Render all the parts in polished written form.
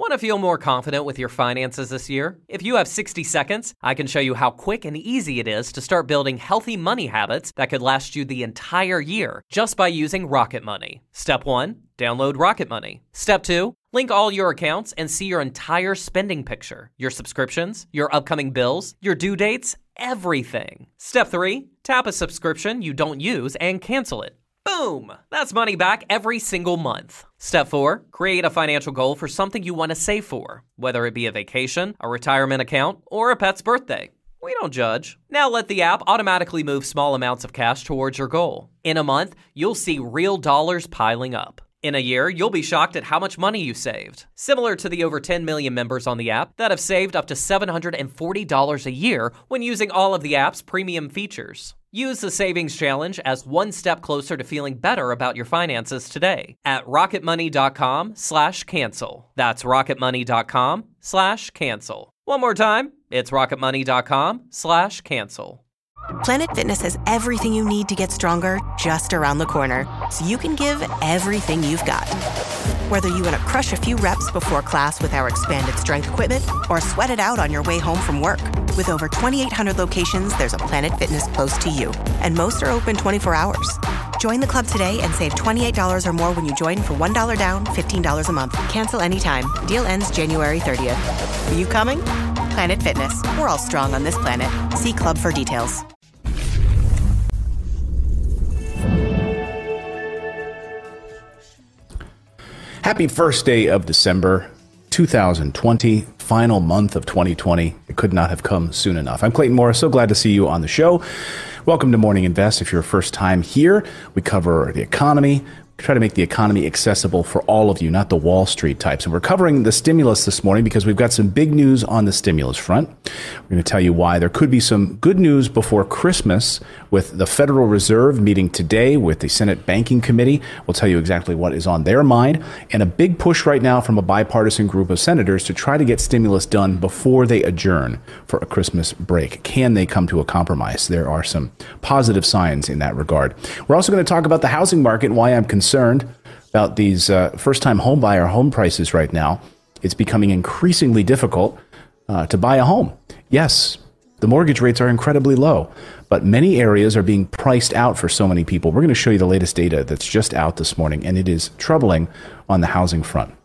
Want to feel more confident with your finances this year? If you have 60 seconds, I can show you how quick and easy it is to start building healthy money habits that could last you the entire year just by using Rocket Money. Step 1, download Rocket Money. Step 2, link all your accounts and see your entire spending picture, your subscriptions, your upcoming bills, your due dates, everything. Step 3, tap a subscription you don't use and cancel it. Boom! That's money back every single month. Step 4, create a financial goal for something you want to save for, whether it be a vacation, a retirement account, or a pet's birthday. We don't judge. Now let the app automatically move small amounts of cash towards your goal. In a month, you'll see real dollars piling up. In a year, you'll be shocked at how much money you saved. Similar to the over 10 million members on the app that have saved up to $740 a year when using all of the app's premium features. Use the Savings Challenge as one step closer to feeling better about your finances today at rocketmoney.com/cancel. That's rocketmoney.com/cancel. One more time, it's rocketmoney.com/cancel. Planet Fitness has everything you need to get stronger just around the corner, so you can give everything you've got. Whether you want to crush a few reps before class with our expanded strength equipment or sweat it out on your way home from work. With over 2,800 locations, there's a Planet Fitness close to you, and most are open 24 hours. Join the club today and save $28 or more when you join for $1 down, $15 a month. Cancel anytime. Deal ends January 30th. Are you coming? Planet Fitness. We're all strong on this planet. See club for details. Happy first day of December 2020, final month of 2020. It could not have come soon enough. I'm Clayton Morris. So glad to see you on the show. Welcome to Morning Invest. If you're a first time here, we cover the economy. We try to make the economy accessible for all of you, not the Wall Street types. And we're covering the stimulus this morning because we've got some big news on the stimulus front. We're going to tell you why. There could be some good news before Christmas with the Federal Reserve meeting today with the Senate Banking Committee. We'll tell you exactly what is on their mind. And a big push right now from a bipartisan group of senators to try to get stimulus done before they adjourn for a Christmas break. Can they come to a compromise? There are some positive signs in that regard. We're also going to talk about the housing market and why I'm concerned about these first-time homebuyer home prices right now. It's becoming increasingly difficult to buy a home. Yes, the mortgage rates are incredibly low, but many areas are being priced out for so many people. We're going to show you the latest data that's just out this morning, and it is troubling on the housing front.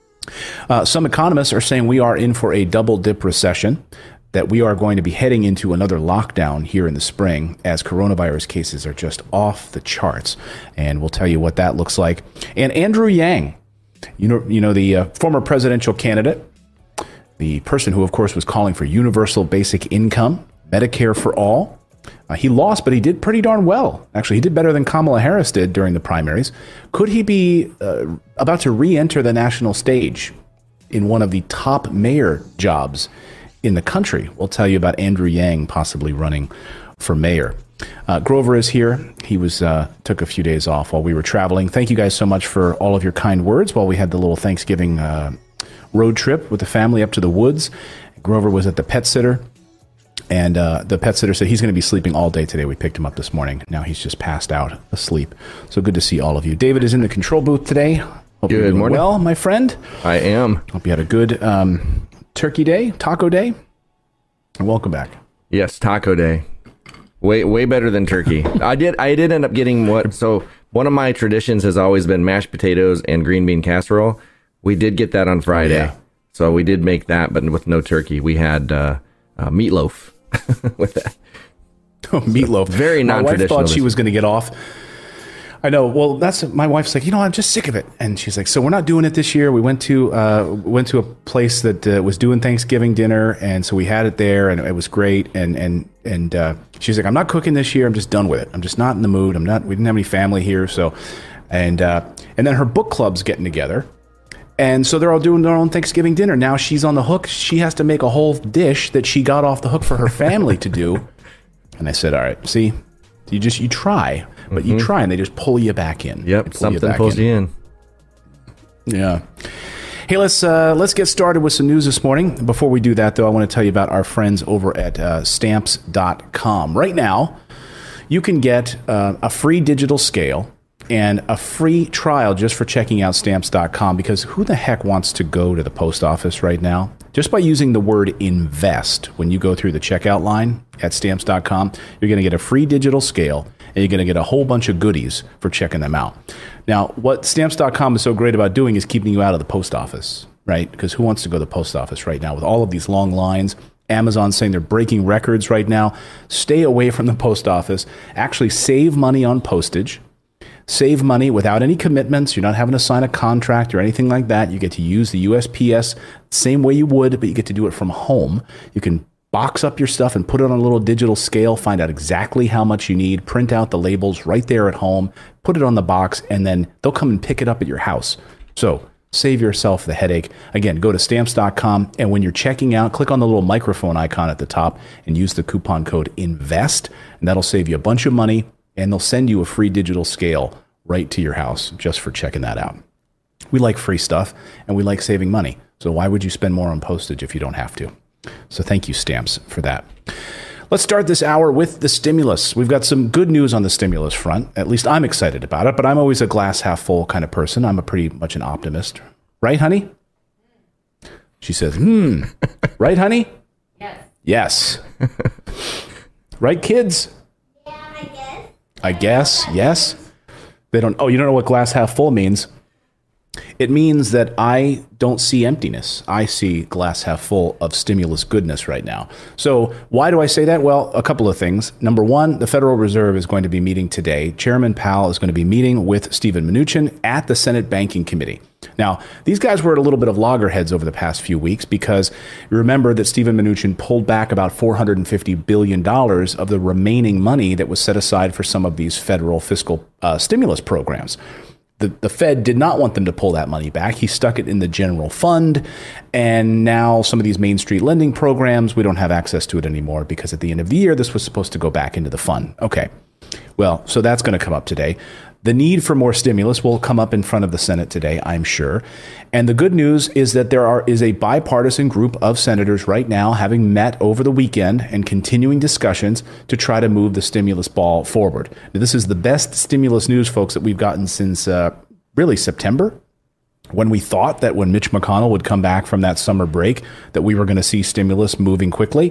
Some economists are saying we are in for a double-dip recession, that we are going to be heading into another lockdown here in the spring as coronavirus cases are just off the charts. And we'll tell you what that looks like. And Andrew Yang, you know the former presidential candidate, the person who, of course, was calling for universal basic income, Medicare for all. He lost, but he did pretty darn well. Actually, he did better than Kamala Harris did during the primaries. Could he be about to re-enter the national stage in one of the top mayor jobs in the country? We'll tell you about Andrew Yang possibly running for mayor. Grover is here. He took a few days off while we were traveling. Thank you guys so much for all of your kind words while we had the little Thanksgiving road trip with the family up to the woods. Grover was at the pet sitter, and the pet sitter said he's going to be sleeping all day today. We picked him up this morning. Now he's just passed out asleep. So good to see all of you. David is in the control booth today. Hope you're doing morning. Well, my friend. I am. Hope you had a good Turkey Day, Taco Day, and welcome back. Yes, Taco Day. Way better than turkey. I did end up getting so one of my traditions has always been mashed potatoes and green bean casserole. We did get that on Friday. Yeah. So we did make that, but with no turkey. We had meatloaf with that. Oh, meatloaf. Very non-traditional. My wife thought she was going to get off. I know. Well, that's my wife's like, I'm just sick of it, and she's like, so we're not doing it this year. We went to a place that was doing Thanksgiving dinner, and so we had it there, and it was great. And she's like, I'm not cooking this year. I'm just done with it. I'm just not in the mood. We didn't have any family here, so and then her book club's getting together. And so they're all doing their own Thanksgiving dinner. Now she's on the hook. She has to make a whole dish that she got off the hook for her family to do. And I said, all right, see, you try, but you try and they just pull you back in. Yep, something pulls you in. Yeah. Hey, let's get started with some news this morning. Before we do that, though, I want to tell you about our friends over at Stamps.com. Right now, you can get a free digital scale and a free trial just for checking out Stamps.com, because who the heck wants to go to the post office right now? Just by using the word invest when you go through the checkout line at Stamps.com, you're going to get a free digital scale, and you're going to get a whole bunch of goodies for checking them out. Now, what Stamps.com is so great about doing is keeping you out of the post office, right? Because who wants to go to the post office right now with all of these long lines? Amazon saying they're breaking records right now. Stay away from the post office. Actually save money on postage. Save money without any commitments. You're not having to sign a contract or anything like that. You get to use the USPS same way you would, but you get to do it from home. You can box up your stuff and put it on a little digital scale, find out exactly how much you need, print out the labels right there at home, put it on the box, and then they'll come and pick it up at your house. So save yourself the headache. Again, go to Stamps.com, and when you're checking out, click on the little microphone icon at the top and use the coupon code INVEST, and that'll save you a bunch of money, and they'll send you a free digital scale right to your house just for checking that out. We like free stuff, and we like saving money. So why would you spend more on postage if you don't have to? So thank you, Stamps, for that. Let's start this hour with the stimulus. We've got some good news on the stimulus front. At least I'm excited about it, but I'm always a glass half full kind of person. I'm a pretty much an optimist. Right, honey? She says, Right, honey? Yes. Right, kids? Yeah, I guess, yes. They don't. Oh, you don't know what glass half full means? It means that I don't see emptiness. I see glass half full of stimulus goodness right now. So why do I say that? Well, a couple of things. Number one, the Federal Reserve is going to be meeting today. Chairman Powell is going to be meeting with Steven Mnuchin at the Senate Banking Committee. Now, these guys were at a little bit of loggerheads over the past few weeks because you remember that Steven Mnuchin pulled back about $450 billion of the remaining money that was set aside for some of these federal fiscal stimulus programs. The Fed did not want them to pull that money back. He stuck it in the general fund. And now some of these Main Street lending programs, we don't have access to it anymore because at the end of the year, this was supposed to go back into the fund. Okay. Well, so that's going to come up today. The need for more stimulus will come up in front of the Senate today, I'm sure. And the good news is that there is a bipartisan group of senators right now having met over the weekend and continuing discussions to try to move the stimulus ball forward. Now, this is the best stimulus news, folks, that we've gotten since really September, when we thought that when Mitch McConnell would come back from that summer break, that we were going to see stimulus moving quickly.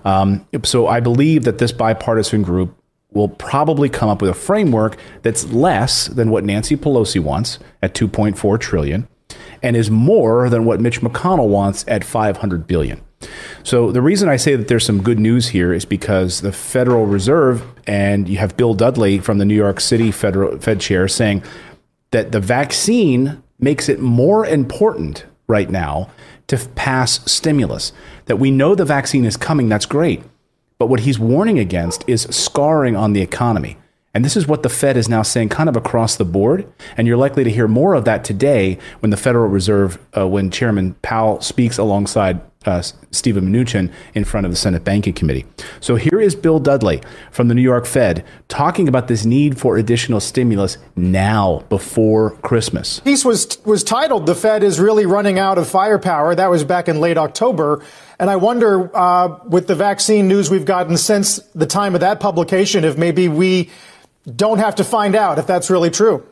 So I believe that this bipartisan group will probably come up with a framework that's less than what Nancy Pelosi wants at $2.4 trillion and is more than what Mitch McConnell wants at $500 billion. So the reason I say that there's some good news here is because the Federal Reserve, and you have Bill Dudley from the New York City Fed chair saying that the vaccine makes it more important right now to pass stimulus, that we know the vaccine is coming. That's great. But what he's warning against is scarring on the economy. And this is what the Fed is now saying kind of across the board. And you're likely to hear more of that today when the Federal Reserve, when Chairman Powell speaks alongside Steven Mnuchin in front of the Senate Banking Committee. So here is Bill Dudley from the New York Fed talking about this need for additional stimulus now before Christmas. Piece was titled, "The Fed is Really Running Out of Firepower." That was back in late October. And I wonder, with the vaccine news we've gotten since the time of that publication, if maybe we don't have to find out if that's really true.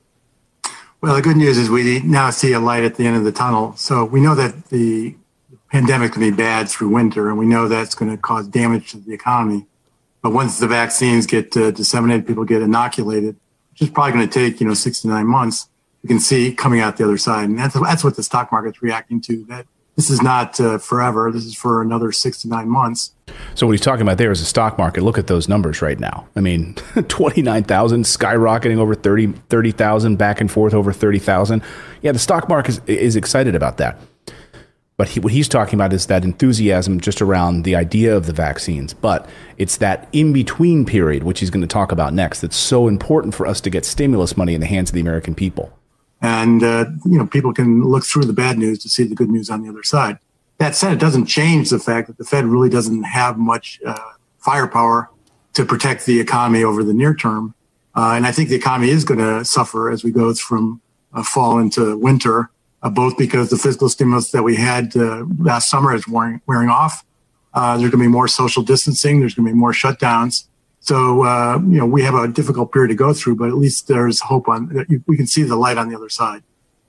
Well, the good news is we now see a light at the end of the tunnel. So we know that the pandemic can be bad through winter, and we know that's going to cause damage to the economy. But once the vaccines get disseminated, people get inoculated, which is probably going to take 6 to 9 months, you can see coming out the other side. And that's what the stock market's reacting to, that this is not forever. This is for another 6 to 9 months. So what he's talking about there is the stock market. Look at those numbers right now. I mean, 29,000 skyrocketing over 30,000, back and forth over 30,000. Yeah, the stock market is excited about that. But what he's talking about is that enthusiasm just around the idea of the vaccines. But it's that in-between period, which he's going to talk about next, that's so important for us to get stimulus money in the hands of the American people. And, people can look through the bad news to see the good news on the other side. That said, it doesn't change the fact that the Fed really doesn't have much firepower to protect the economy over the near term. And I think the economy is going to suffer as we go from fall into winter, both because the fiscal stimulus that we had last summer is wearing off. There's going to be more social distancing. There's going to be more shutdowns. So, we have a difficult period to go through, but at least there's hope we can see the light on the other side.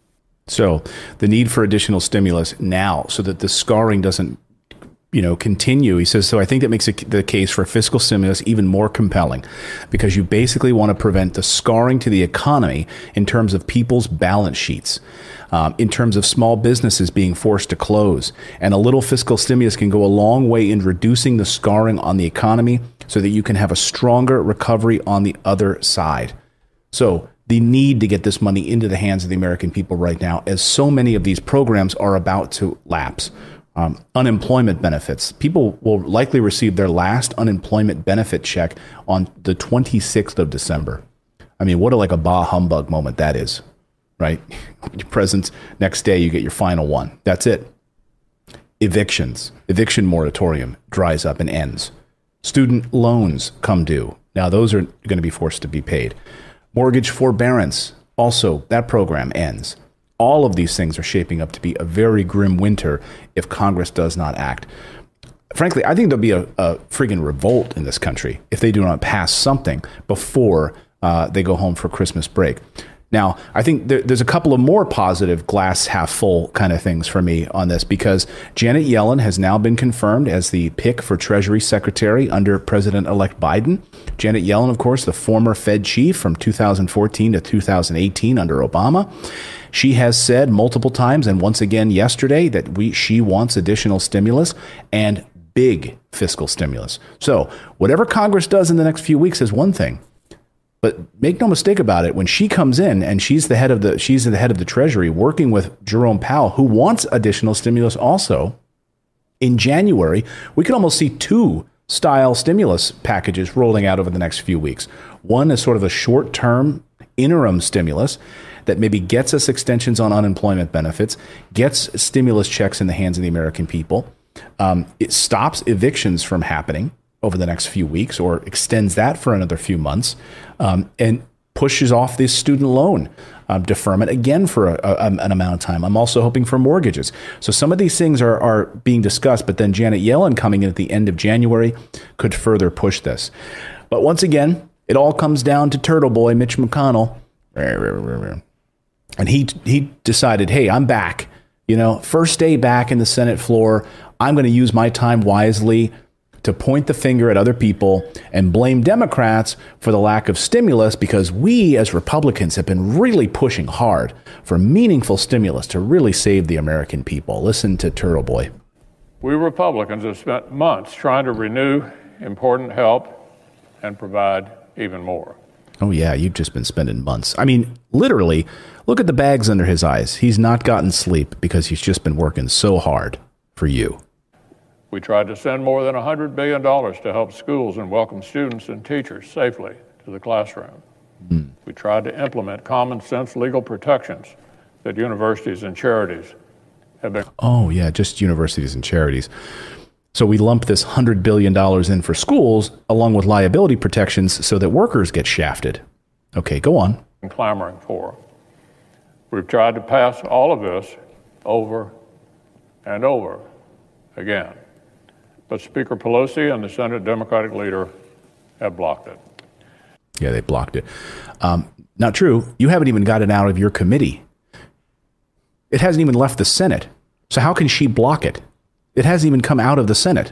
So the need for additional stimulus now so that the scarring doesn't, continue. He says, so I think that makes the case for fiscal stimulus even more compelling because you basically want to prevent the scarring to the economy in terms of people's balance sheets, in terms of small businesses being forced to close. And a little fiscal stimulus can go a long way in reducing the scarring on the economy so that you can have a stronger recovery on the other side. So the need to get this money into the hands of the American people right now, as so many of these programs are about to lapse. Unemployment benefits. People will likely receive their last unemployment benefit check on the 26th of December. I mean, what a bah humbug moment that is, right? Your presents, next day you get your final one. That's it. Evictions. Eviction moratorium dries up and ends. Student loans come due. Now those are going to be forced to be paid. Mortgage forbearance. Also, that program ends. All of these things are shaping up to be a very grim winter if Congress does not act. Frankly, I think there'll be a friggin' revolt in this country if they do not pass something before they go home for Christmas break. Now, I think there's a couple of more positive glass half full kind of things for me on this because Janet Yellen has now been confirmed as the pick for Treasury Secretary under President-elect Biden. Janet Yellen, of course, the former Fed chief from 2014 to 2018 under Obama. She has said multiple times and once again yesterday that she wants additional stimulus and big fiscal stimulus. So whatever Congress does in the next few weeks is one thing. But make no mistake about it, when she comes in and she's the head of the Treasury working with Jerome Powell, who wants additional stimulus also, in January, we could almost see two style stimulus packages rolling out over the next few weeks. One is sort of a short-term interim stimulus that maybe gets us extensions on unemployment benefits, gets stimulus checks in the hands of the American people. It stops evictions from happening over the next few weeks or extends that for another few months, and pushes off this student loan deferment again for an amount of time. I'm also hoping for mortgages. So some of these things are being discussed, but then Janet Yellen coming in at the end of January could further push this. But once again, it all comes down to Turtle Boy Mitch McConnell. And he decided, hey, I'm back. First day back in the Senate floor. I'm going to use my time wisely to point the finger at other people and blame Democrats for the lack of stimulus because we as Republicans have been really pushing hard for meaningful stimulus to really save the American people. Listen to Turtle Boy. We Republicans have spent months trying to renew important help and provide even more. Oh, yeah, you've just been spending months. I mean, literally, look at the bags under his eyes. He's not gotten sleep because he's just been working so hard for you. We tried to send more than $100 billion to help schools and welcome students and teachers safely to the classroom. We tried to implement common sense legal protections that universities and charities have been. Oh, yeah, just universities and charities. So we lump this $100 billion in for schools along with liability protections so that workers get shafted. Okay, go on. Clamoring for. We've tried to pass all of this over and over again. But Speaker Pelosi and the Senate Democratic leader have blocked it. Yeah, they blocked it. Not true. You haven't even got it out of your committee. It hasn't even left the Senate. So how can she block it? It hasn't even come out of the Senate.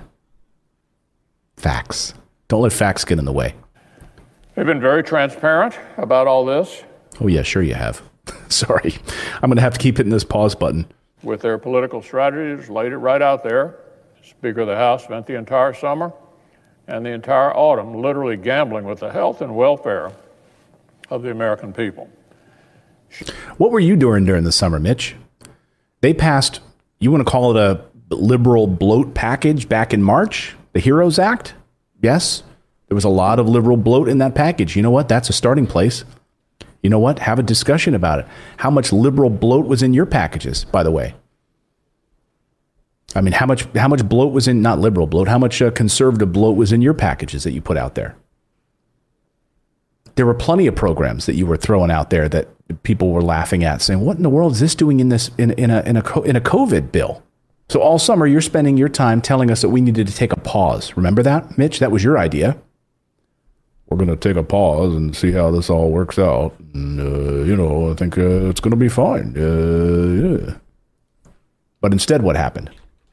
Facts. Don't let facts get in the way. They've been very transparent about all this. Oh, yeah, sure you have. Sorry. I'm going to have to keep hitting this pause button. With their political strategies, laid it right out there. Speaker of the House spent the entire summer and the entire autumn literally gambling with the health and welfare of the American people. What were you doing during the summer, Mitch? They passed, you want to call it a liberal bloat package back in March? The HEROES Act? Yes, there was a lot of liberal bloat in that package. You know what? That's a starting place. You know what? Have a discussion about it. How much liberal bloat was in your packages, by the way? I mean, how much bloat was in, not liberal bloat, how much conservative bloat was in your packages that you put out there? There were plenty of programs that you were throwing out there that people were laughing at, saying, what in the world is this doing in a COVID bill? So all summer, you're spending your time telling us that we needed to take a pause. Remember that, Mitch? That was your idea. we're going to take a pause and see how this all works out. And, I think it's going to be fine. Yeah. But instead, what happened?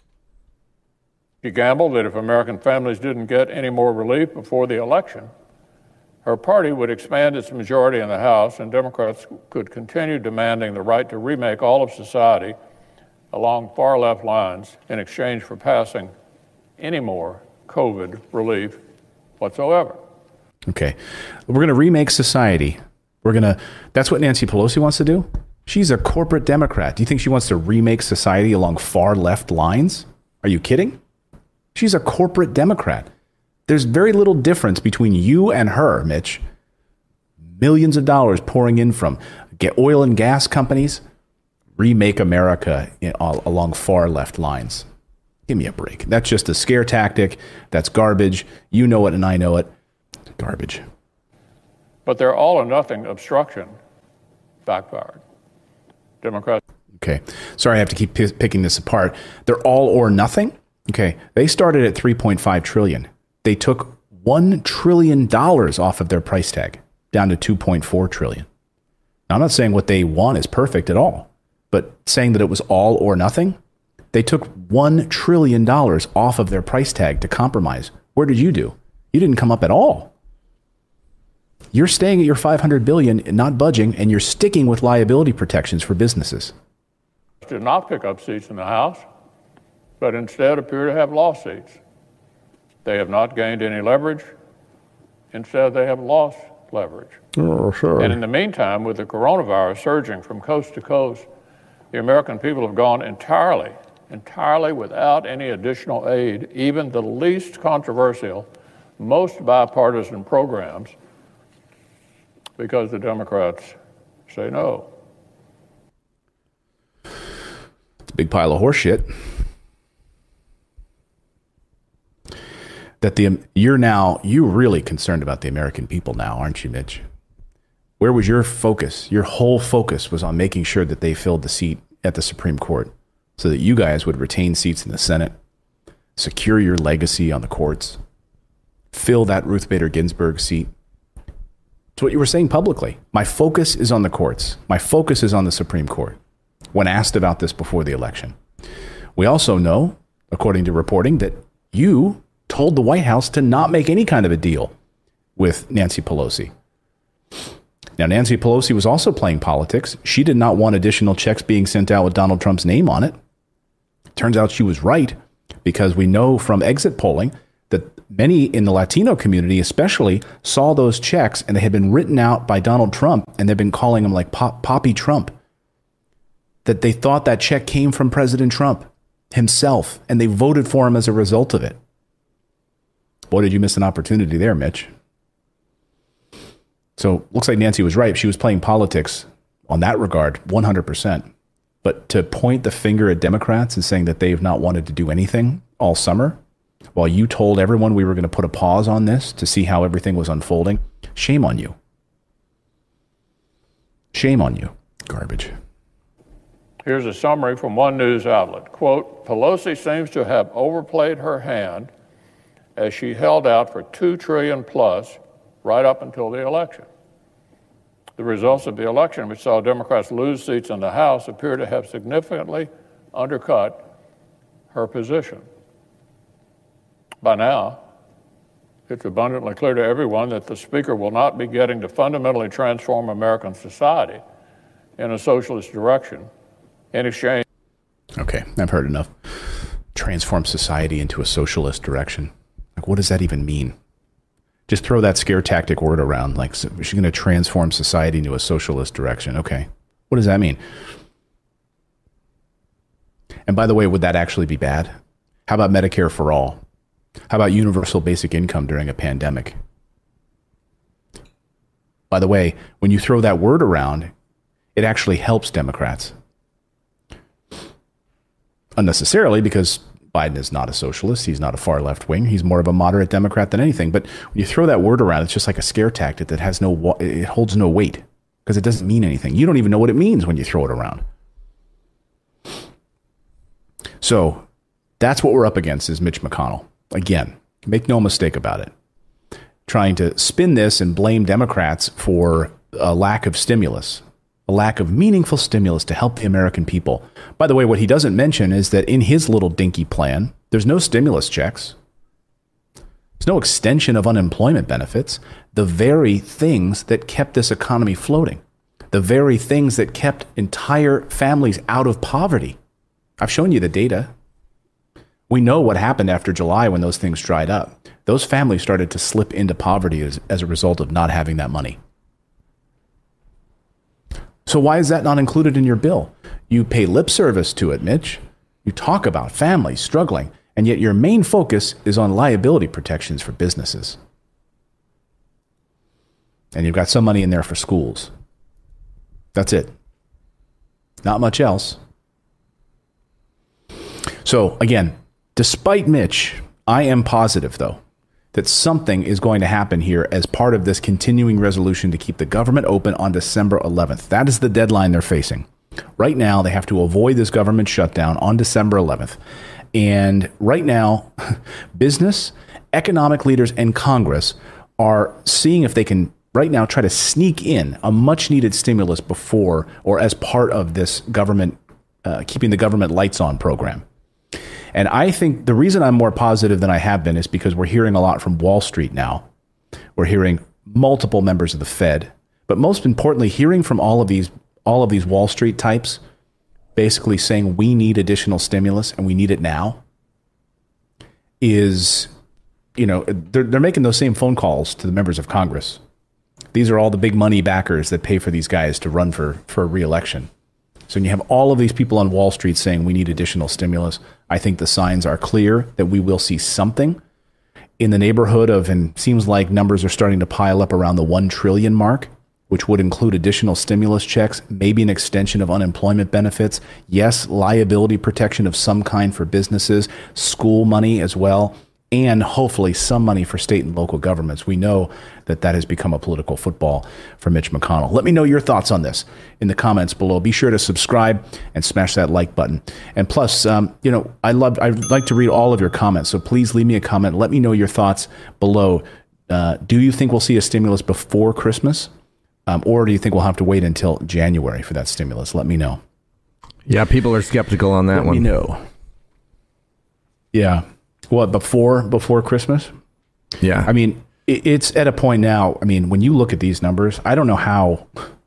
She gambled that if American families didn't get any more relief before the election, her party would expand its majority in the House, and Democrats could continue demanding the right to remake all of society along far-left lines in exchange for passing any more COVID relief whatsoever. Okay. We're going to remake society. That's what Nancy Pelosi wants to do? She's a corporate Democrat. Do you think she wants to remake society along far-left lines? Are you kidding? She's a corporate Democrat. There's very little difference between you and her, Mitch. Millions of dollars pouring in from oil and gas companies. Remake America along far left lines. Give me a break. That's just a scare tactic. That's garbage. You know it and I know it. Garbage. But their all-or-nothing obstruction backfired. Democrats. Okay. Sorry, I have to keep picking this apart. They're all or nothing? Okay. They started at $3.5 trillion. They took $1 trillion off of their price tag, down to $2.4 trillion. Now, I'm not saying what they want is perfect at all, but saying that it was all or nothing, they took $1 trillion off of their price tag to compromise. Where did you do? You didn't come up at all. You're staying at your $500 billion, not budging, and you're sticking with liability protections for businesses. Did not pick up seats in the House, but instead appear to have lost seats. They have not gained any leverage. Instead, they have lost leverage. Oh, sure. And in the meantime, with the coronavirus surging from coast to coast, the American people have gone entirely without any additional aid, even the least controversial, most bipartisan programs, because the Democrats say no. It's a big pile of horse shit. You're really concerned about the American people now, aren't you, Mitch? Where was your focus? Your whole focus was on making sure that they filled the seat at the Supreme Court so that you guys would retain seats in the Senate, secure your legacy on the courts, fill that Ruth Bader Ginsburg seat. It's what you were saying publicly. My focus is on the courts. My focus is on the Supreme Court when asked about this before the election. We also know, according to reporting, that you told the White House to not make any kind of a deal with Nancy Pelosi. Now, Nancy Pelosi was also playing politics. She did not want additional checks being sent out with Donald Trump's name on it. Turns out she was right, because we know from exit polling that many in the Latino community especially saw those checks and they had been written out by Donald Trump, and they've been calling him like Poppy Trump. That they thought that check came from President Trump himself, and they voted for him as a result of it. Boy, did you miss an opportunity there, Mitch. So looks like Nancy was right. She was playing politics on that regard, 100%. But to point the finger at Democrats and saying that they have not wanted to do anything all summer, while you told everyone we were going to put a pause on this to see how everything was unfolding, shame on you. Shame on you. Garbage. Here's a summary from one news outlet. Quote, Pelosi seems to have overplayed her hand as she held out for $2 trillion plus right up until the election. The results of the election, which saw Democrats lose seats in the House, appear to have significantly undercut her position. By now, it's abundantly clear to everyone that the Speaker will not be getting to fundamentally transform American society in a socialist direction in exchange. Okay, I've heard enough. Transform society into a socialist direction. Like, what does that even mean? Just throw that scare tactic word around, like she's going to transform society into a socialist direction. Okay, what does that mean? And by the way, would that actually be bad? How about Medicare for all? How about universal basic income during a pandemic? By the way, when you throw that word around, it actually helps Democrats. Unnecessarily, because Biden is not a socialist. He's not a far left wing. He's more of a moderate Democrat than anything. But when you throw that word around, it's just like a scare tactic that has it holds no weight because it doesn't mean anything. You don't even know what it means when you throw it around. So that's what we're up against is Mitch McConnell. Again, make no mistake about it. trying to spin this and blame Democrats for a lack of stimulus, a lack of meaningful stimulus to help the American people. By the way, what he doesn't mention is that in his little dinky plan, there's no stimulus checks. There's no extension of unemployment benefits, the very things that kept this economy floating, the very things that kept entire families out of poverty. I've shown you the data. We know what happened after July when those things dried up. Those families started to slip into poverty as a result of not having that money. So why is that not included in your bill? You pay lip service to it, Mitch. You talk about families struggling, and yet your main focus is on liability protections for businesses. And you've got some money in there for schools. That's it. Not much else. So again, despite Mitch, I am positive, though, that something is going to happen here as part of this continuing resolution to keep the government open on December 11th. That is the deadline they're facing. Right now, they have to avoid this government shutdown on December 11th. And right now, business, economic leaders, and Congress are seeing if they can right now try to sneak in a much-needed stimulus before or as part of this government, keeping the government lights on program. And I think the reason I'm more positive than I have been is because we're hearing a lot from Wall Street now. We're hearing multiple members of the Fed, but most importantly, hearing from all of these Wall Street types basically saying we need additional stimulus and we need it now is, they're making those same phone calls to the members of Congress. These are all the big money backers that pay for these guys to run for re-election. So when you have all of these people on Wall Street saying we need additional stimulus, I think the signs are clear that we will see something in the neighborhood of, and seems like numbers are starting to pile up around the 1 trillion mark, which would include additional stimulus checks, maybe an extension of unemployment benefits, yes, liability protection of some kind for businesses, school money as well, and hopefully some money for state and local governments. We know that has become a political football for Mitch McConnell. Let me know your thoughts on this in the comments below. Be sure to subscribe and smash that like button. And plus, I'd like to read all of your comments. So please leave me a comment. Let me know your thoughts below. Do you think we'll see a stimulus before Christmas? Or do you think we'll have to wait until January for that stimulus? Let me know. Yeah, people are skeptical on that one. Let me know. Yeah. What, before Christmas? Yeah. I mean, it's at a point now. I mean, when you look at these numbers, I don't know how.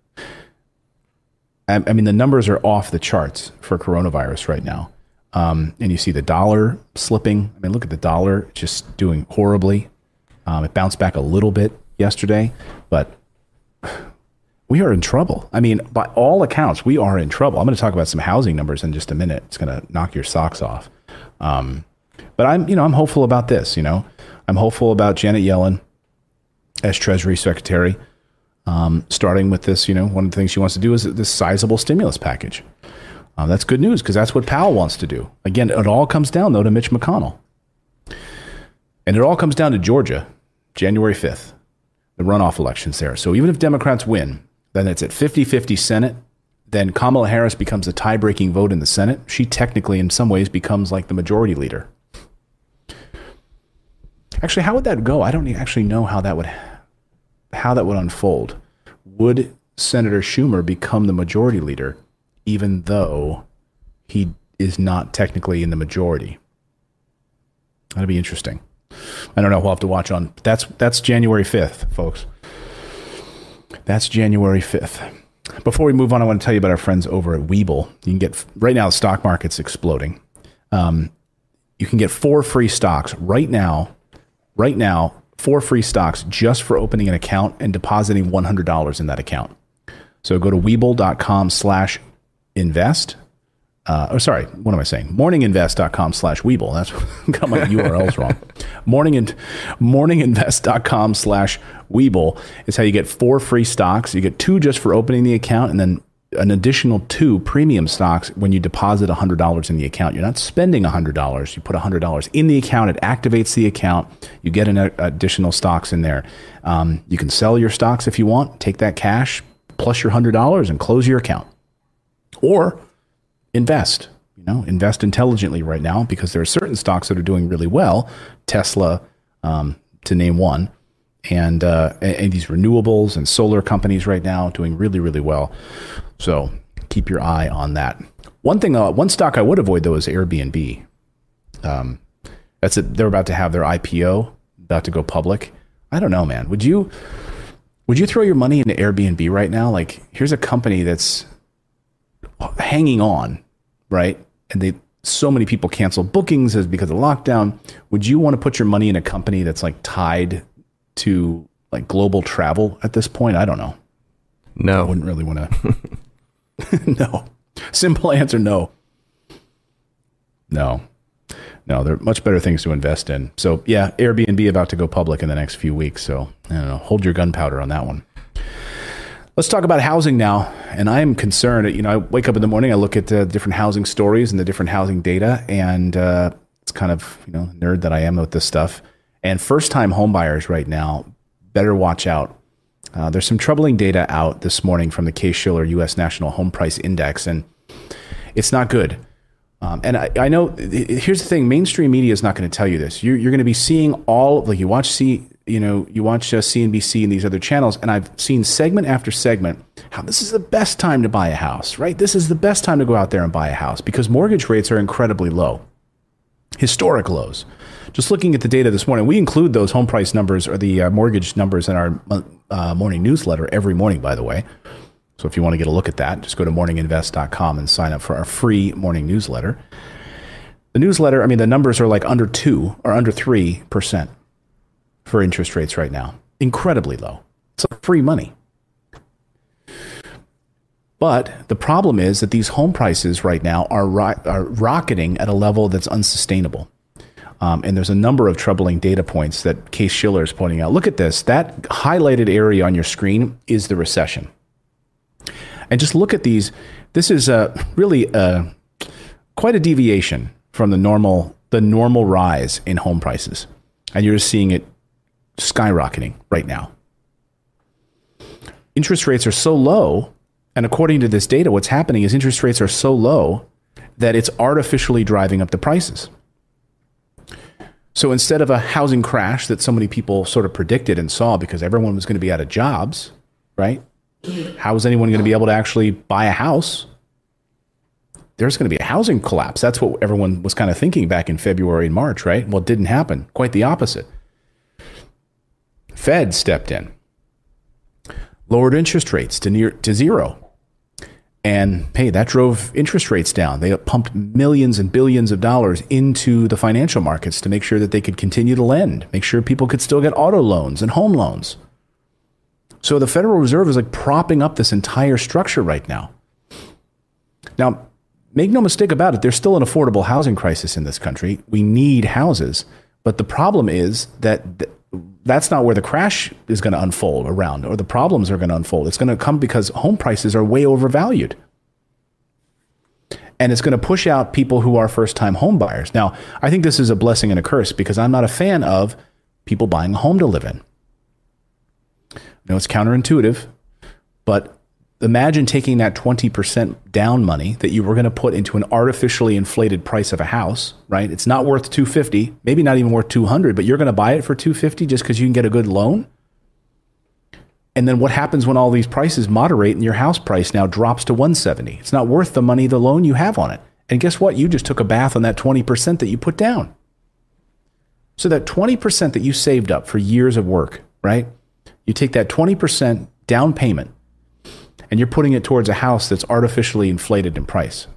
I mean, the numbers are off the charts for coronavirus right now. And you see the dollar slipping. I mean, look at the dollar just doing horribly. It bounced back a little bit yesterday, but we are in trouble. I mean, by all accounts, we are in trouble. I'm going to talk about some housing numbers in just a minute. It's going to knock your socks off. But I'm hopeful about this. I'm hopeful about Janet Yellen as Treasury Secretary, starting with this. One of the things she wants to do is this sizable stimulus package. That's good news because that's what Powell wants to do. Again, it all comes down, though, to Mitch McConnell. And it all comes down to Georgia, January 5th, the runoff elections there. So even if Democrats win, then it's at 50-50 Senate. Then Kamala Harris becomes a tie-breaking vote in the Senate. She technically, in some ways, becomes like the majority leader. Actually, how would that go? I don't actually know how that would unfold. Would Senator Schumer become the majority leader, even though he is not technically in the majority? That'd be interesting. I don't know. We'll have to watch on. That's January 5th, folks. That's January 5th. Before we move on, I want to tell you about our friends over at Webull. You can get, right now, the stock market's exploding. You can get 4 free stocks right now, 4 free stocks just for opening an account and depositing $100 in that account. So go to Webull.com/invest. What am I saying? Morninginvest.com/Webull. That's got my URLs wrong. Morninginvest.com/Webull is how you get 4 free stocks. You get 2 just for opening the account, and then an additional 2 premium stocks when you deposit $100 in the account. You're not spending $100. You put $100 in the account. It activates the account. You get an additional stocks in there. You can sell your stocks if you want. Take that cash plus your $100 and close your account. Or invest. Invest intelligently right now because there are certain stocks that are doing really well. Tesla, to name one. and these renewables and solar companies right now doing really, really well. So keep your eye on that. One stock I would avoid though is Airbnb. That's it. They're about to have their IPO, about to go public. I don't know, man. Would you throw your money into Airbnb right now? Like, here's a company that's hanging on, right? And so many people cancel bookings because of lockdown. Would you want to put your money in a company that's like tied to like global travel at this point? I don't know. No. I wouldn't really want to. No. Simple answer, no. No, there are much better things to invest in. So yeah, Airbnb about to go public in the next few weeks. So I don't know, hold your gunpowder on that one. Let's talk about housing now. And I am concerned. I wake up in the morning, I look at the different housing stories and the different housing data, and it's kind of, nerd that I am with this stuff. And first-time home buyers right now better watch out. There's some troubling data out this morning from the Case-Shiller U.S. National Home Price Index, and it's not good. And I know, here's the thing, mainstream media is not going to tell you this. You're going to be seeing you watch CNBC and these other channels, and I've seen segment after segment how this is the best time to buy a house, right? This is the best time to go out there and buy a house because mortgage rates are incredibly low, historic lows. Just looking at the data this morning, we include those home price numbers or the mortgage numbers in our morning newsletter every morning, by the way. So if you want to get a look at that, just go to morninginvest.com and sign up for our free morning newsletter. The newsletter, the numbers are like under 2 or under 3% for interest rates right now. Incredibly low. It's like free money. But the problem is that these home prices right now are rocketing at a level that's unsustainable. And there's a number of troubling data points that Case-Shiller is pointing out. Look at this. That highlighted area on your screen is the recession. And just look at these. This is really quite a deviation from the normal rise in home prices. And you're just seeing it skyrocketing right now. Interest rates are so low, and according to this data, what's happening is interest rates are so low that it's artificially driving up the prices. So instead of a housing crash that so many people sort of predicted and saw because everyone was going to be out of jobs, right? How is anyone going to be able to actually buy a house? There's going to be a housing collapse. That's what everyone was kind of thinking back in February and March, right? Well, it didn't happen. Quite the opposite. Fed stepped in, lowered interest rates to zero. And hey, that drove interest rates down. They pumped millions and billions of dollars into the financial markets to make sure that they could continue to lend, make sure people could still get auto loans and home loans. So the Federal Reserve is like propping up this entire structure right now. Now, make no mistake about it, there's still an affordable housing crisis in this country. We need houses. But the problem is that that's not where the crash is going to unfold around, or the problems are going to unfold. It's going to come because home prices are way overvalued. And it's going to push out people who are first-time home buyers. Now, I think this is a blessing and a curse because I'm not a fan of people buying a home to live in. I know it's counterintuitive, but imagine taking that 20% down money that you were going to put into an artificially inflated price of a house, right? It's not worth $250, maybe not even worth $200, but you're going to buy it for $250 just because you can get a good loan. And then what happens when all these prices moderate and your house price now drops to $170? It's not worth the money, the loan you have on it. And guess what? You just took a bath on that 20% that you put down. So that 20% that you saved up for years of work, right? You take that 20% down payment and you're putting it towards a house that's artificially inflated in price.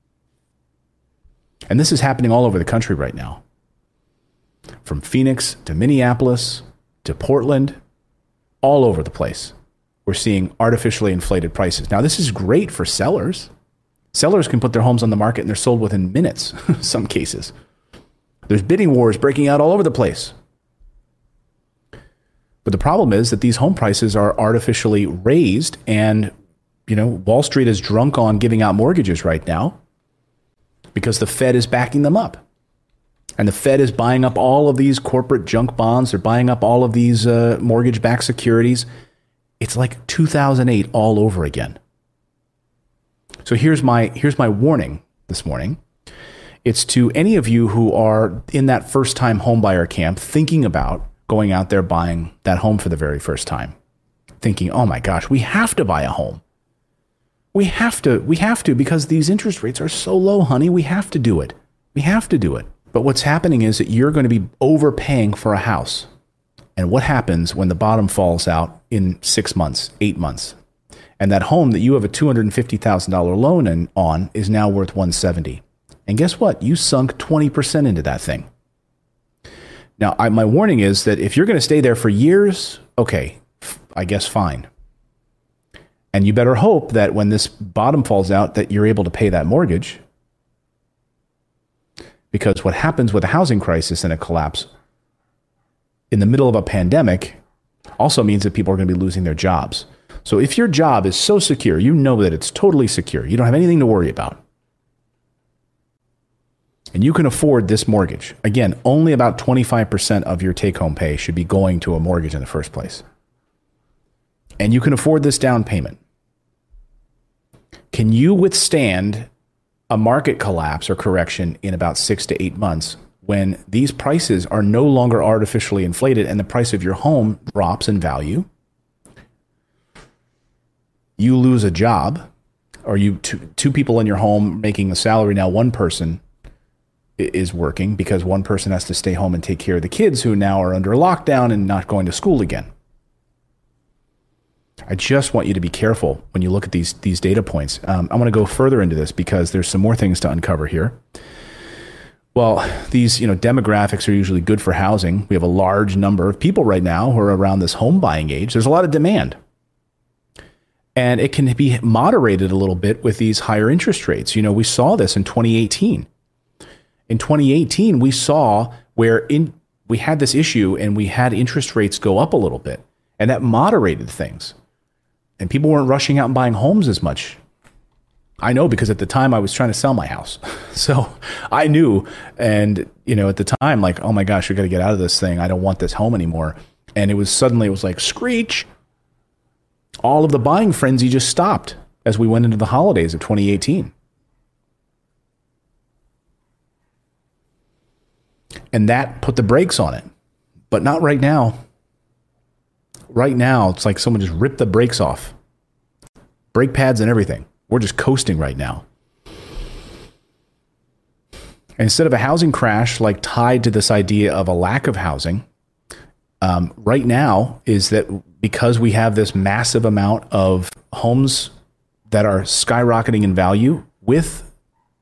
And this is happening all over the country right now. From Phoenix to Minneapolis to Portland, all over the place. We're seeing artificially inflated prices. Now, this is great for sellers. Sellers can put their homes on the market and they're sold within minutes, in some cases. There's bidding wars breaking out all over the place. But the problem is that these home prices are artificially raised, and Wall Street is drunk on giving out mortgages right now because the Fed is backing them up. And the Fed is buying up all of these corporate junk bonds. They're buying up all of these mortgage-backed securities. It's like 2008 all over again. So here's my warning this morning. It's to any of you who are in that first-time homebuyer camp thinking about going out there buying that home for the very first time, thinking, oh my gosh, we have to buy a home. We have to because these interest rates are so low, honey. We have to do it. We have to do it. But what's happening is that you're going to be overpaying for a house. And what happens when the bottom falls out in 6 months, 8 months? And that home that you have a $250,000 loan on is now worth $170,000. And guess what? You sunk 20% into that thing. Now, my warning is that if you're going to stay there for years, okay, I guess fine. And you better hope that when this bottom falls out that you're able to pay that mortgage. Because what happens with a housing crisis and a collapse in the middle of a pandemic also means that people are going to be losing their jobs. So if your job is so secure, you know that it's totally secure, you don't have anything to worry about, and you can afford this mortgage. Again, only about 25% of your take-home pay should be going to a mortgage in the first place. And you can afford this down payment. Can you withstand a market collapse or correction in about 6 to 8 months when these prices are no longer artificially inflated and the price of your home drops in value? You lose a job, or you two people in your home making a salary. Now one person is working because one person has to stay home and take care of the kids who now are under lockdown and not going to school again. I just want you to be careful when you look at these data points. I want to go further into this because there's some more things to uncover here. Well, these demographics are usually good for housing. We have a large number of people right now who are around this home buying age. There's a lot of demand. And it can be moderated a little bit with these higher interest rates. We saw this in 2018. In 2018, we saw where we had this issue and we had interest rates go up a little bit, and that moderated things. And people weren't rushing out and buying homes as much. I know because at the time I was trying to sell my house. So I knew, and at the time, like, oh my gosh, we got to get out of this thing. I don't want this home anymore. And it was like screech. All of the buying frenzy just stopped as we went into the holidays of 2018. And that put the brakes on it. But not right now. Right now, it's like someone just ripped the brakes off. Brake pads and everything. We're just coasting right now. And instead of a housing crash like tied to this idea of a lack of housing, right now is that because we have this massive amount of homes that are skyrocketing in value with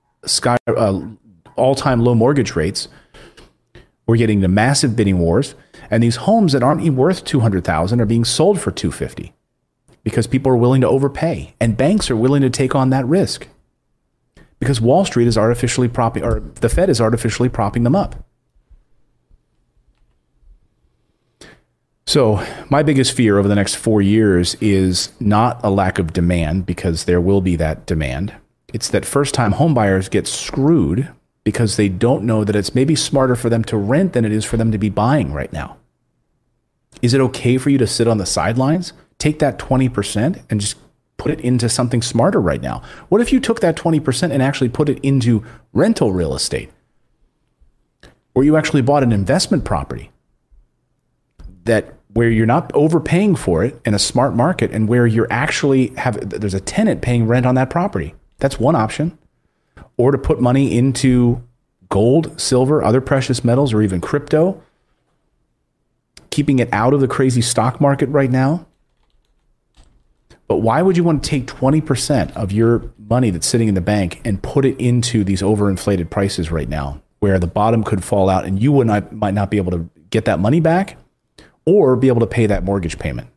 all-time low mortgage rates, we're getting the massive bidding wars, and these homes that aren't even worth $200,000 are being sold for $250,000 because people are willing to overpay, and banks are willing to take on that risk because Wall Street is artificially propping, or the Fed is artificially propping them up. So my biggest fear over the next 4 years is not a lack of demand, because there will be that demand. It's that first-time homebuyers get screwed because they don't know that it's maybe smarter for them to rent than it is for them to be buying right now. Is it okay for you to sit on the sidelines, take that 20% and just put it into something smarter right now? What if you took that 20% and actually put it into rental real estate? Or you actually bought an investment property where you're not overpaying for it in a smart market, and where you're actually there's a tenant paying rent on that property. That's one option. Or to put money into gold, silver, other precious metals, or even crypto, keeping it out of the crazy stock market right now. But why would you want to take 20% of your money that's sitting in the bank and put it into these overinflated prices right now, where the bottom could fall out and you might not be able to get that money back or be able to pay that mortgage payment?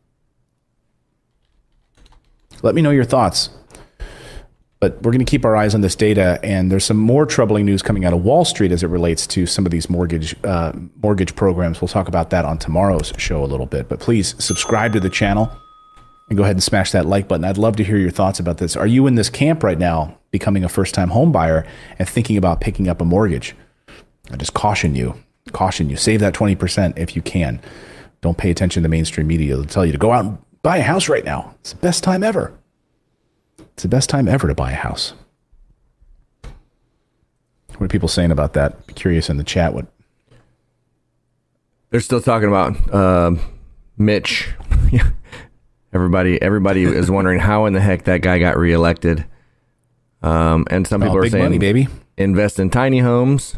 Let me know your thoughts. But we're going to keep our eyes on this data, and there's some more troubling news coming out of Wall Street as it relates to some of these mortgage programs. We'll talk about that on tomorrow's show a little bit. But please subscribe to the channel and go ahead and smash that like button. I'd love to hear your thoughts about this. Are you in this camp right now, becoming a first-time home buyer and thinking about picking up a mortgage? I just caution you, save that 20% if you can. Don't pay attention to mainstream media. They'll tell you to go out and buy a house right now. It's the best time ever. It's the best time ever to buy a house. What are people saying about that? Be curious in the chat. They're still talking about Mitch. Everybody is wondering how in the heck that guy got reelected. And some people are saying, money, baby. Invest in tiny homes.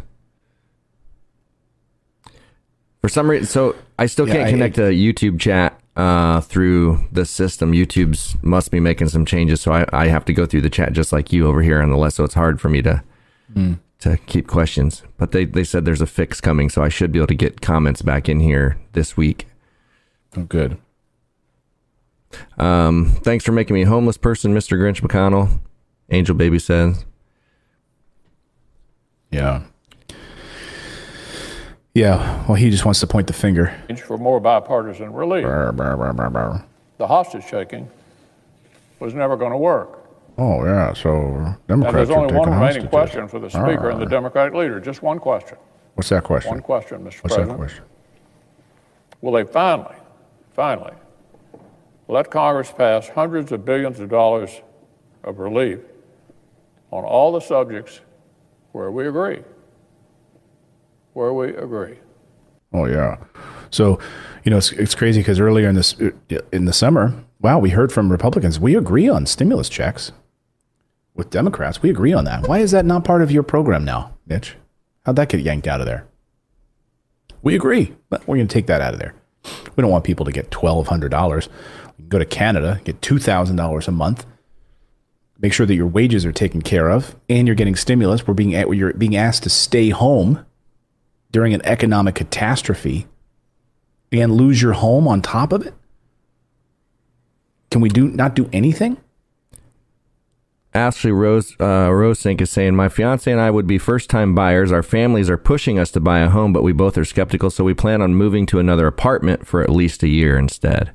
For some reason, so I still can't connect to YouTube chat through the system. YouTube's must be making some changes, so I have to go through the chat just like you over here on the list. So it's hard for me to keep questions. But they said there's a fix coming, so I should be able to get comments back in here this week. Oh, good. Thanks for making me a homeless person, Mr. Grinch McConnell. Angel Baby says. Yeah. Yeah, well, he just wants to point the finger. For more bipartisan relief. The hostage taking was never going to work. Oh, yeah, so Democrats and there's only one remaining hostages. question for the Speaker and the Democratic leader. Just one question. What's that question? One question, Mr. What's President. that question? Will they finally let Congress pass hundreds of billions of dollars of relief on all the subjects where we agree? Where we agree. Oh, yeah. So, it's crazy because earlier in the summer, wow, we heard from Republicans, we agree on stimulus checks. With Democrats, we agree on that. Why is that not part of your program now, Mitch? How'd that get yanked out of there? We agree, but we're going to take that out of there. We don't want people to get $1,200. Go to Canada, get $2,000 a month. Make sure that your wages are taken care of, and you're getting stimulus. You're being asked to stay home during an economic catastrophe and lose your home on top of it? Can we not do anything? Ashley Rosink is saying, my fiance and I would be first-time buyers. Our families are pushing us to buy a home, but we both are skeptical, so we plan on moving to another apartment for at least a year instead.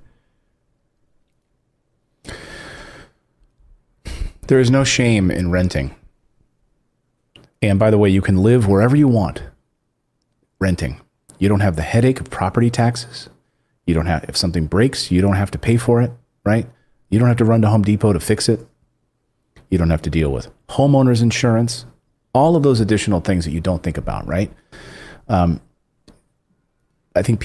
There is no shame in renting. And by the way, you can live wherever you want. Renting. You don't have the headache of property taxes. If something breaks, you don't have to pay for it, right? You don't have to run to Home Depot to fix it. You don't have to deal with homeowners insurance, all of those additional things that you don't think about, right? I think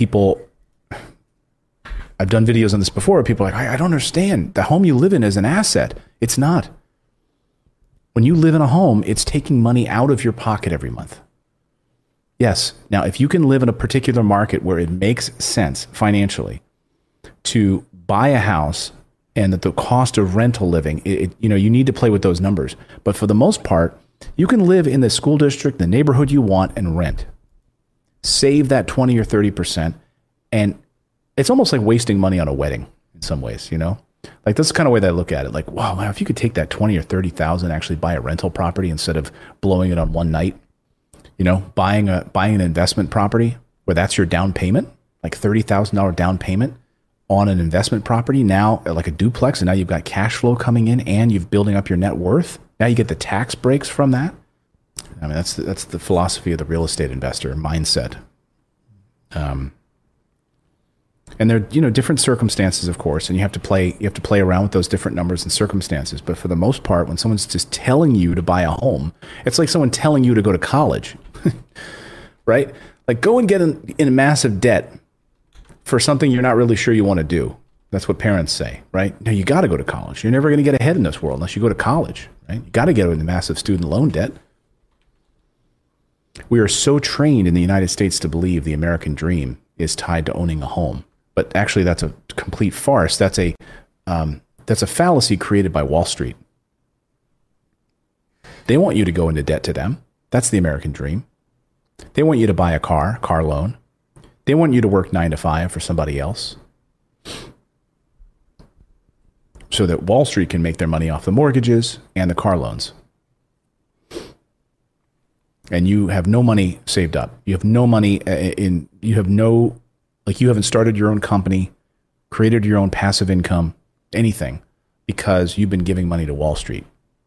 I've done videos on this before. People are like, I don't understand. The home you live in is an asset. It's not. When you live in a home, it's taking money out of your pocket every month. Yes. Now, if you can live in a particular market where it makes sense financially to buy a house and that the cost of rental living, you need to play with those numbers. But for the most part, you can live in the school district, the neighborhood you want, and rent. Save that 20 or 30%. And it's almost like wasting money on a wedding in some ways, Like that's the kind of way that I look at it. Like, wow, man, if you could take that 20 or 30,000, actually buy a rental property instead of blowing it on one night. Buying an investment property where that's your down payment, like $30,000 down payment on an investment property, now like a duplex, and now you've got cash flow coming in and you've building up your net worth. Now you get the tax breaks from that. I mean, that's the philosophy of the real estate investor mindset. And there are, different circumstances, of course, and you have to play around with those different numbers and circumstances. But for the most part, when someone's just telling you to buy a home, it's like someone telling you to go to college, right? Like go and get in massive debt for something you're not really sure you want to do. That's what parents say, right? No, you got to go to college. You're never going to get ahead in this world unless you go to college, right? You got to get into massive student loan debt. We are so trained in the United States to believe the American dream is tied to owning a home. But actually, that's a complete farce. That's a fallacy created by Wall Street. They want you to go into debt to them. That's the American dream. They want you to buy a car loan. They want you to work 9 to 5 for somebody else, so that Wall Street can make their money off the mortgages and the car loans. And you have no money saved up. You have no money you haven't started your own company, created your own passive income, anything, because you've been giving money to Wall Street.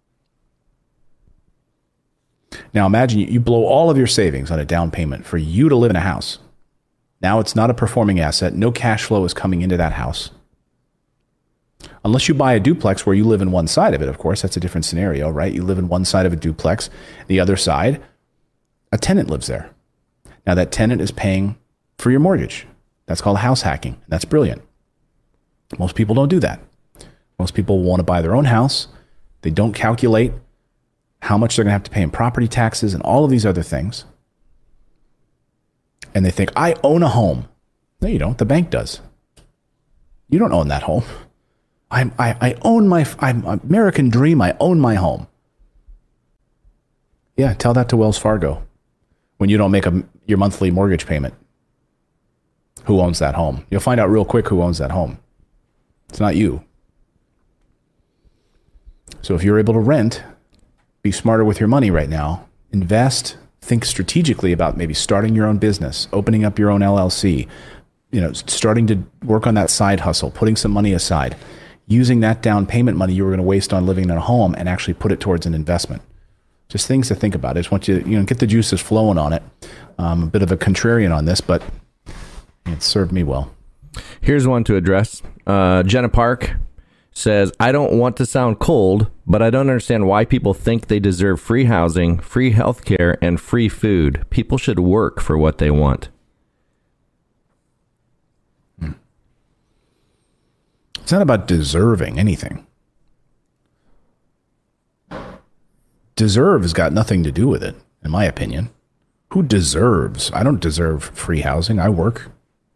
Now imagine you blow all of your savings on a down payment for you to live in a house. Now it's not a performing asset. No cash flow is coming into that house. Unless you buy a duplex where you live in one side of it, of course, that's a different scenario, right? You live in one side of a duplex. The other side, a tenant lives there. Now that tenant is paying for your mortgage. That's called house hacking. That's brilliant. Most people don't do that. Most people want to buy their own house. They don't calculate how much they're going to have to pay in property taxes and all of these other things. And they think, I own a home. No, you don't. The bank does. You don't own that home. I own I'm American dream. I own my home. Yeah, tell that to Wells Fargo when you don't make your monthly mortgage payment. Who owns that home? You'll find out real quick who owns that home. It's not you. So if you're able to rent, be smarter with your money right now. Invest. Think strategically about maybe starting your own business, opening up your own LLC, starting to work on that side hustle, putting some money aside, using that down payment money you were going to waste on living in a home and actually put it towards an investment. Just things to think about. I just want you to get the juices flowing on it. I'm a bit of a contrarian on this, but it served me well. Here's one to address. Jenna Park says, I don't want to sound cold, but I don't understand why people think they deserve free housing, free health care, and free food. People should work for what they want. It's not about deserving anything. Deserve has got nothing to do with it, in my opinion. Who deserves? I don't deserve free housing. I work.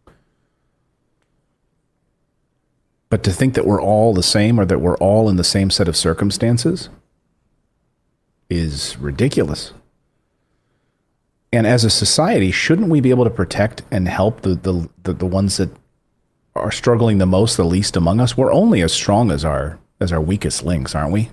But to think that we're all the same or that we're all in the same set of circumstances is ridiculous. And as a society, shouldn't we be able to protect and help the ones that are struggling the most, the least among us? We're only as strong as our weakest links, aren't we?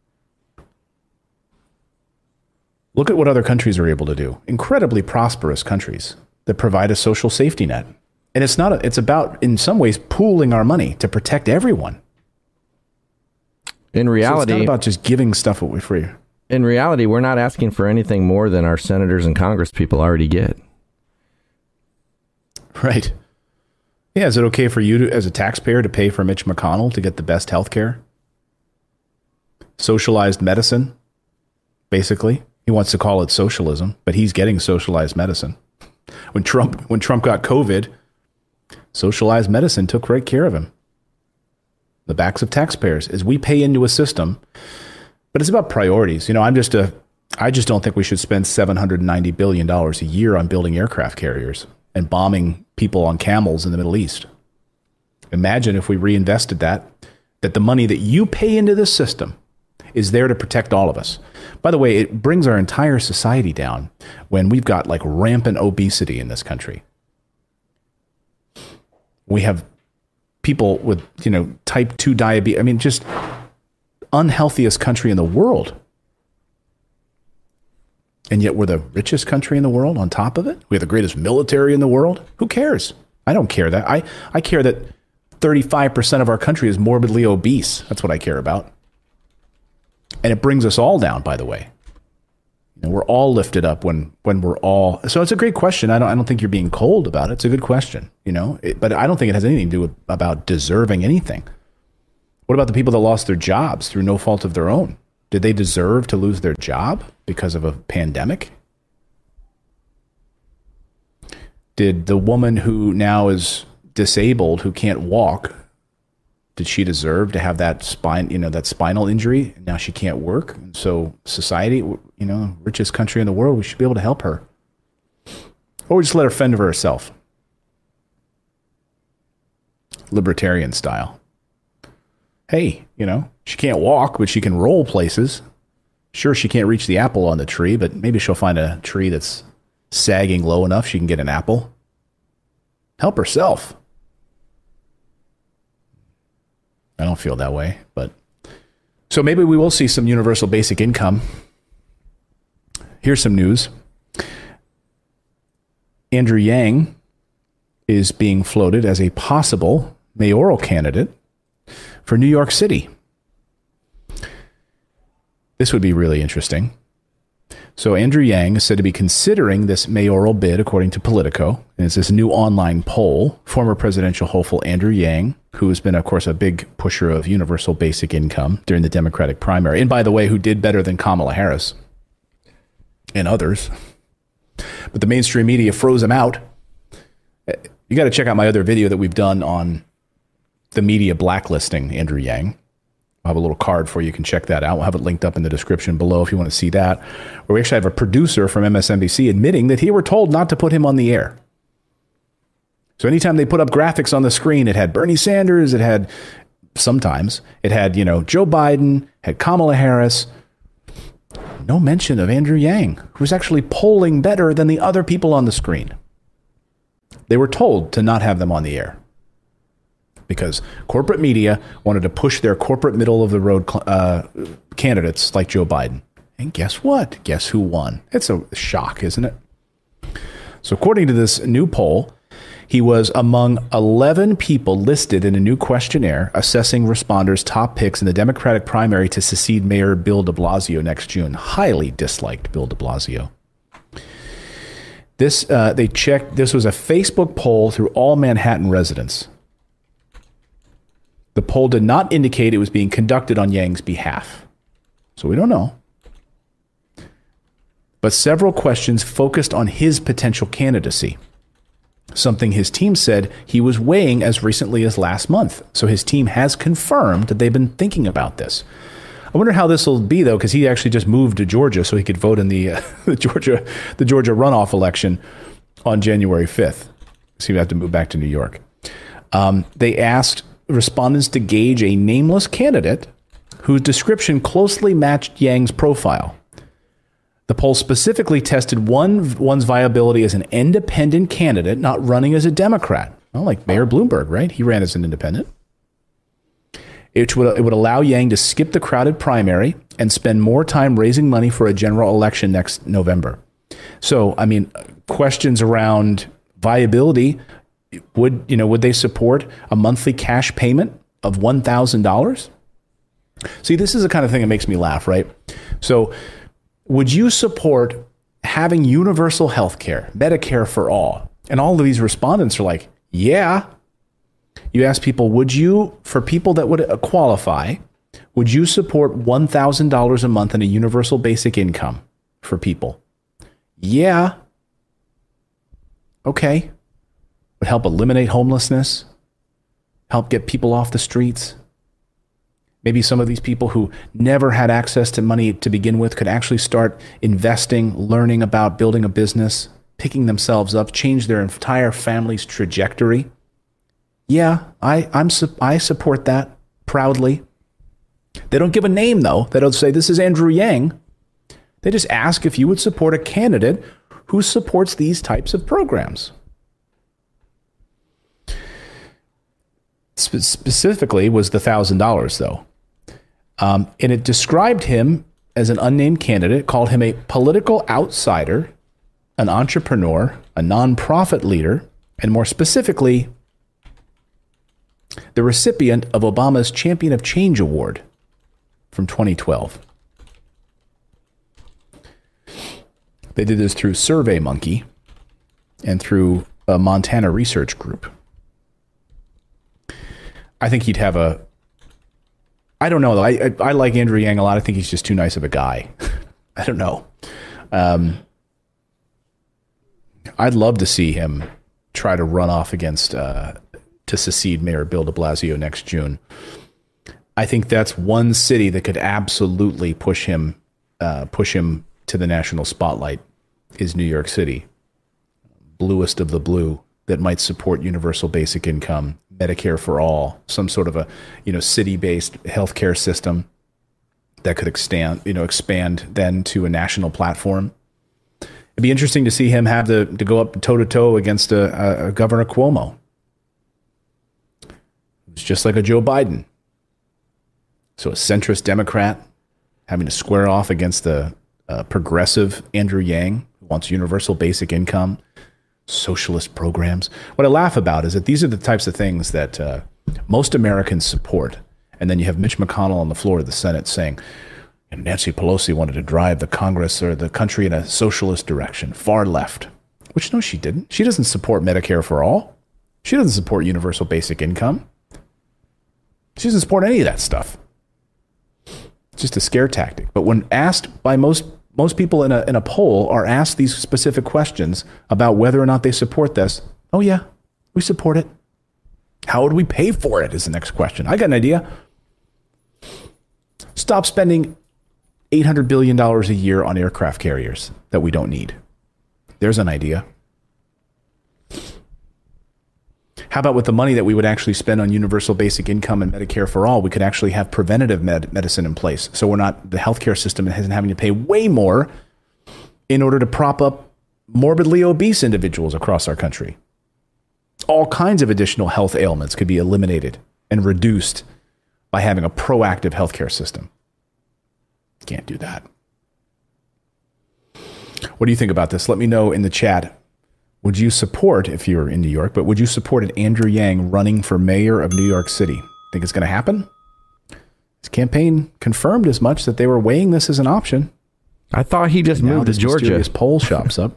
Look at what other countries are able to do. Incredibly prosperous countries that provide a social safety net. And it's about, in some ways, pooling our money to protect everyone. In reality, so it's not about just giving stuff away free. In reality, we're not asking for anything more than our senators and Congress people already get. Right. Yeah, is it okay for you as a taxpayer to pay for Mitch McConnell to get the best health care? Socialized medicine, basically. He wants to call it socialism, but he's getting socialized medicine. When Trump got COVID, socialized medicine took right care of him. The backs of taxpayers, as we pay into a system. But it's about priorities. I just don't think we should spend $790 billion a year on building aircraft carriers and bombing people on camels in the Middle East. Imagine if we reinvested that the money that you pay into this system is there to protect all of us. By the way, it brings our entire society down when we've got like rampant obesity in this country. We have people with, type 2 diabetes. I mean, just unhealthiest country in the world. And yet we're the richest country in the world on top of it. We have the greatest military in the world. Who cares? I don't care that. I care that 35% of our country is morbidly obese. That's what I care about. And it brings us all down, by the way. We're all lifted up when we're all. So it's a great question. I don't think you're being cold about it. It's a good question, but I don't think it has anything to do about deserving anything. What about the people that lost their jobs through no fault of their own? Did they deserve to lose their job because of a pandemic? Did the woman who now is disabled, who can't walk, did she deserve to have that that spinal injury? Now she can't work. And so society, richest country in the world, we should be able to help her. Or we just let her fend for herself. Libertarian style. Hey, she can't walk, but she can roll places. Sure, she can't reach the apple on the tree, but maybe she'll find a tree that's sagging low enough she can get an apple. Help herself. I don't feel that way, but so maybe we will see some universal basic income. Here's some news. Andrew Yang is being floated as a possible mayoral candidate for New York City. This would be really interesting. So Andrew Yang is said to be considering this mayoral bid, according to Politico. And it's this new online poll. Former presidential hopeful Andrew Yang, who has been, of course, a big pusher of universal basic income during the Democratic primary. And by the way, who did better than Kamala Harris and others. But the mainstream media froze him out You got to check out my other video that we've done on the media blacklisting Andrew Yang. I'll have a little card for you. You can check that out. We'll have it linked up in the description below if you want to see that. Where we actually have a producer from MSNBC admitting that he were told not to put him on the air. So anytime they put up graphics on the screen, it had Bernie Sanders, it had sometimes, it had, Joe Biden, had Kamala Harris. No mention of Andrew Yang, who's actually polling better than the other people on the screen. They were told to not have them on the air because corporate media wanted to push their corporate middle-of-the-road candidates like Joe Biden. And guess what? Guess who won? It's a shock, isn't it? So according to this new poll, he was among 11 people listed in a new questionnaire assessing responders' top picks in the Democratic primary to succeed Mayor Bill de Blasio next June. Highly disliked Bill de Blasio. This they checked. This was a Facebook poll through all Manhattan residents. The poll did not indicate it was being conducted on Yang's behalf, so we don't know. But several questions focused on his potential candidacy, something his team said he was weighing as recently as last month. So his team has confirmed that they've been thinking about this. I wonder how this will be, though, because he actually just moved to Georgia so he could vote in the Georgia runoff election on January 5th. So he'd have to move back to New York. They asked respondents to gauge a nameless candidate whose description closely matched Yang's profile. The poll specifically tested one's viability as an independent candidate, not running as a Democrat. Well, like Mayor Bloomberg, right? He ran as an independent. It would allow Yang to skip the crowded primary and spend more time raising money for a general election next November. So, I mean, questions around viability. Would they support a monthly cash payment of $1,000? See, this is the kind of thing that makes me laugh, right? So, would you support having universal health care, Medicare for all? And all of these respondents are like, yeah. You ask people, for people that would qualify, would you support $1,000 a month in a universal basic income for people? Yeah. Okay. Would help eliminate homelessness, help get people off the streets. Maybe some of these people who never had access to money to begin with could actually start investing, learning about building a business, picking themselves up, change their entire family's trajectory. Yeah, I support that proudly. They don't give a name, though. They don't say, this is Andrew Yang. They just ask if you would support a candidate who supports these types of programs. Specifically was the $1,000, though. And it described him as an unnamed candidate, called him a political outsider, an entrepreneur, a nonprofit leader, and more specifically, the recipient of Obama's Champion of Change Award from 2012. They did this through SurveyMonkey and through a Montana research group. I think he'd have I don't know, though. I like Andrew Yang a lot. I think he's just too nice of a guy. I don't know. I'd love to see him try to run off against to succeed Mayor Bill de Blasio next June. I think that's one city that could absolutely push him to the national spotlight is New York City. Bluest of the blue that might support universal basic income, Medicare for all, some sort of a city-based healthcare system that could expand then to a national platform. It'd be interesting to see him have to go up toe-to-toe against a Governor Cuomo. It's just like a Joe Biden. So a centrist Democrat having to square off against the progressive Andrew Yang, who wants universal basic income, socialist programs. What I laugh about is that these are the types of things that most Americans support. And then you have Mitch McConnell on the floor of the Senate saying, Nancy Pelosi wanted to drive the Congress or the country in a socialist direction, far left. Which, no, she didn't. She doesn't support Medicare for all. She doesn't support universal basic income. She doesn't support any of that stuff. It's just a scare tactic. But when asked by most people in a poll are asked these specific questions about whether or not they support this, oh yeah, We support it. How would we pay for it is the next question. I got an idea. Stop spending $800 billion a year on aircraft carriers that we don't need. There's an idea. How about with the money that we would actually spend on universal basic income and Medicare for all, we could actually have preventative medicine in place. So the healthcare system isn't having to pay way more in order to prop up morbidly obese individuals across our country. All kinds of additional health ailments could be eliminated and reduced by having a proactive healthcare system. Can't do that. What do you think about this? Let me know in the chat. Would you support, if you're in New York, but would you support an Andrew Yang running for mayor of New York City? Think it's going to happen? His campaign confirmed as much that they were weighing this as an option. I thought he just moved to Georgia. His poll shops up.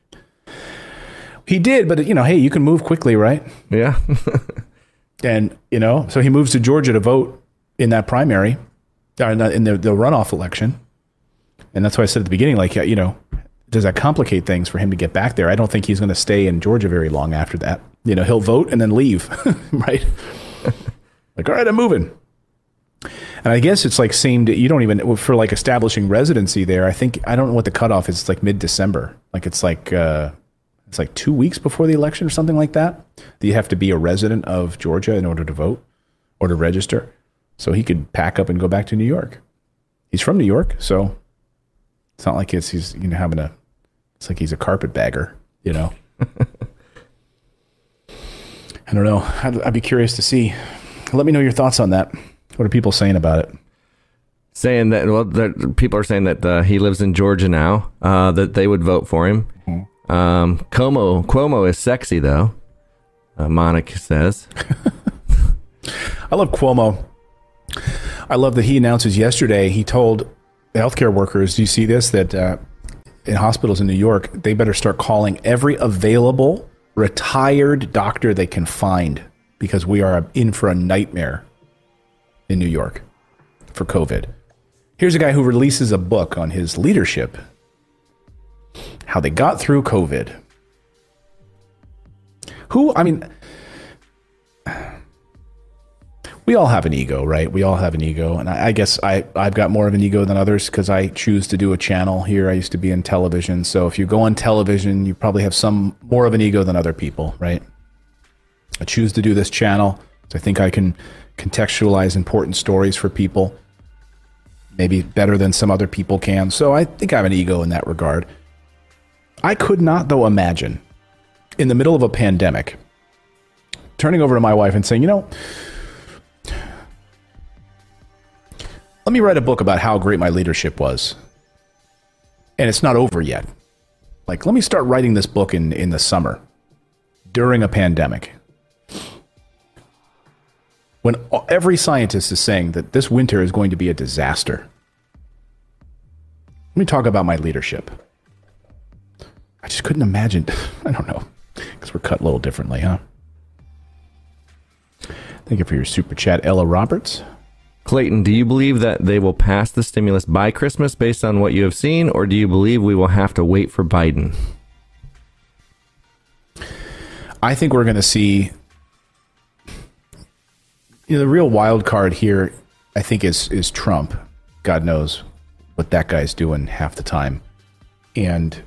He did, but hey, you can move quickly, right? Yeah. And, so he moves to Georgia to vote in that primary, in the runoff election. And that's why I said at the beginning, does that complicate things for him to get back there? I don't think he's going to stay in Georgia very long after that. He'll vote and then leave, right? All right, I'm moving. And I guess it's like you don't even, for establishing residency there, I don't know what the cutoff is. It's like mid-December. It's like 2 weeks before the election or something like that. You have to be a resident of Georgia in order to vote or to register. So he could pack up and go back to New York. He's from New York, so it's not like he's it's like he's a carpetbagger, I don't know. I'd be curious to see. Let me know your thoughts on that. What are people saying about it? Saying that, people are saying that he lives in Georgia now, that they would vote for him. Mm-hmm. Cuomo is sexy, though, Monica says. I love Cuomo. I love that he announces yesterday, he told the healthcare workers, do you see this, that in hospitals in New York, they better start calling every available retired doctor they can find because we are in for a nightmare in New York for COVID. Here's a guy who releases a book on his leadership, how they got through COVID. We all have an ego, right? We all have an ego. And I guess I've got more of an ego than others because I choose to do a channel here. I used to be in television. So if you go on television, you probably have some more of an ego than other people, right? I choose to do this channel. So I think I can contextualize important stories for people, maybe better than some other people can. So I think I have an ego in that regard. I could not, though, imagine in the middle of a pandemic turning over to my wife and saying, let me write a book about how great my leadership was. And it's not over yet. Let me start writing this book in the summer during a pandemic. When every scientist is saying that this winter is going to be a disaster. Let me talk about my leadership. I just couldn't imagine. I don't know. Because we're cut a little differently, huh? Thank you for your super chat, Ella Roberts. Clayton, do you believe that they will pass the stimulus by Christmas based on what you have seen, or do you believe we will have to wait for Biden? I think we're going to see the real wild card here, I think, is Trump. God knows what that guy's doing half the time. And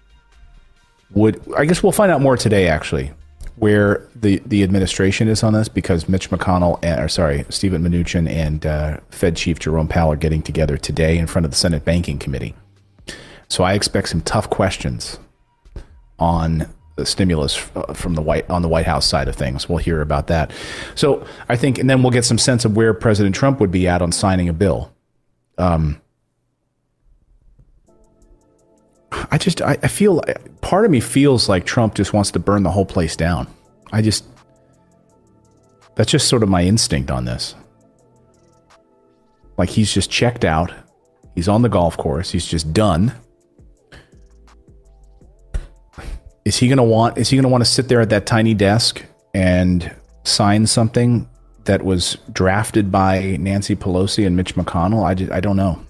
I guess we'll find out more today, actually, where the administration is on this, because Mitch McConnell, Steven Mnuchin and Fed Chief Jerome Powell are getting together today in front of the Senate Banking Committee. So I expect some tough questions on the stimulus from on the White House side of things. We'll hear about that. So I think, and then we'll get some sense of where President Trump would be at on signing a bill. I feel, part of me feels like Trump just wants to burn the whole place down. That's just sort of my instinct on this. Like, he's just checked out. He's on the golf course. He's just done. Is he going to want to sit there at that tiny desk and sign something that was drafted by Nancy Pelosi and Mitch McConnell? I don't know.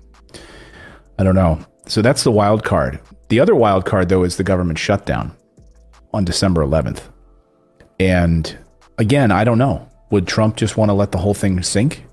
So that's the wild card. The other wild card, though, is the government shutdown on December 11th. And again, I don't know. Would Trump just want to let the whole thing sink?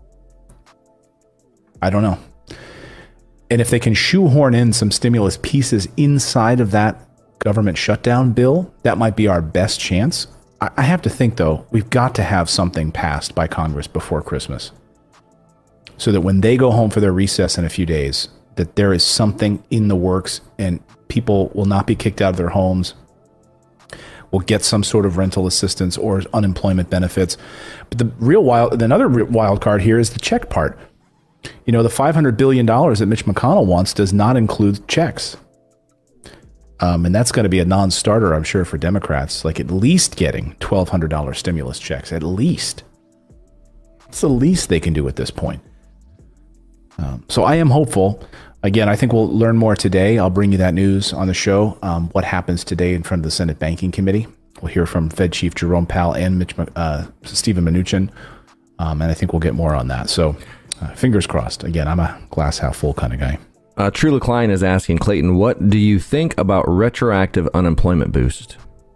I don't know. And if they can shoehorn in some stimulus pieces inside of that government shutdown bill, that might be our best chance. I have to think, though, we've got to have something passed by Congress before Christmas so that when they go home for their recess in a few days, that there is something in the works and people will not be kicked out of their homes, will get some sort of rental assistance or unemployment benefits. But another wild card here is the check part. You know, the $500 billion that Mitch McConnell wants does not include checks. And that's going to be a non-starter, I'm sure, for Democrats, like at least getting $1,200 stimulus checks, at least. It's the least they can do at this point. So I am hopeful. Again, I think we'll learn more today. I'll bring you that news on the show, what happens today in front of the Senate Banking Committee. We'll hear from Fed Chief Jerome Powell and Stephen Mnuchin, and I think we'll get more on that. So fingers crossed. Again, I'm a glass half full kind of guy. Trula Klein is asking, Clayton, what do you think about retroactive unemployment boost?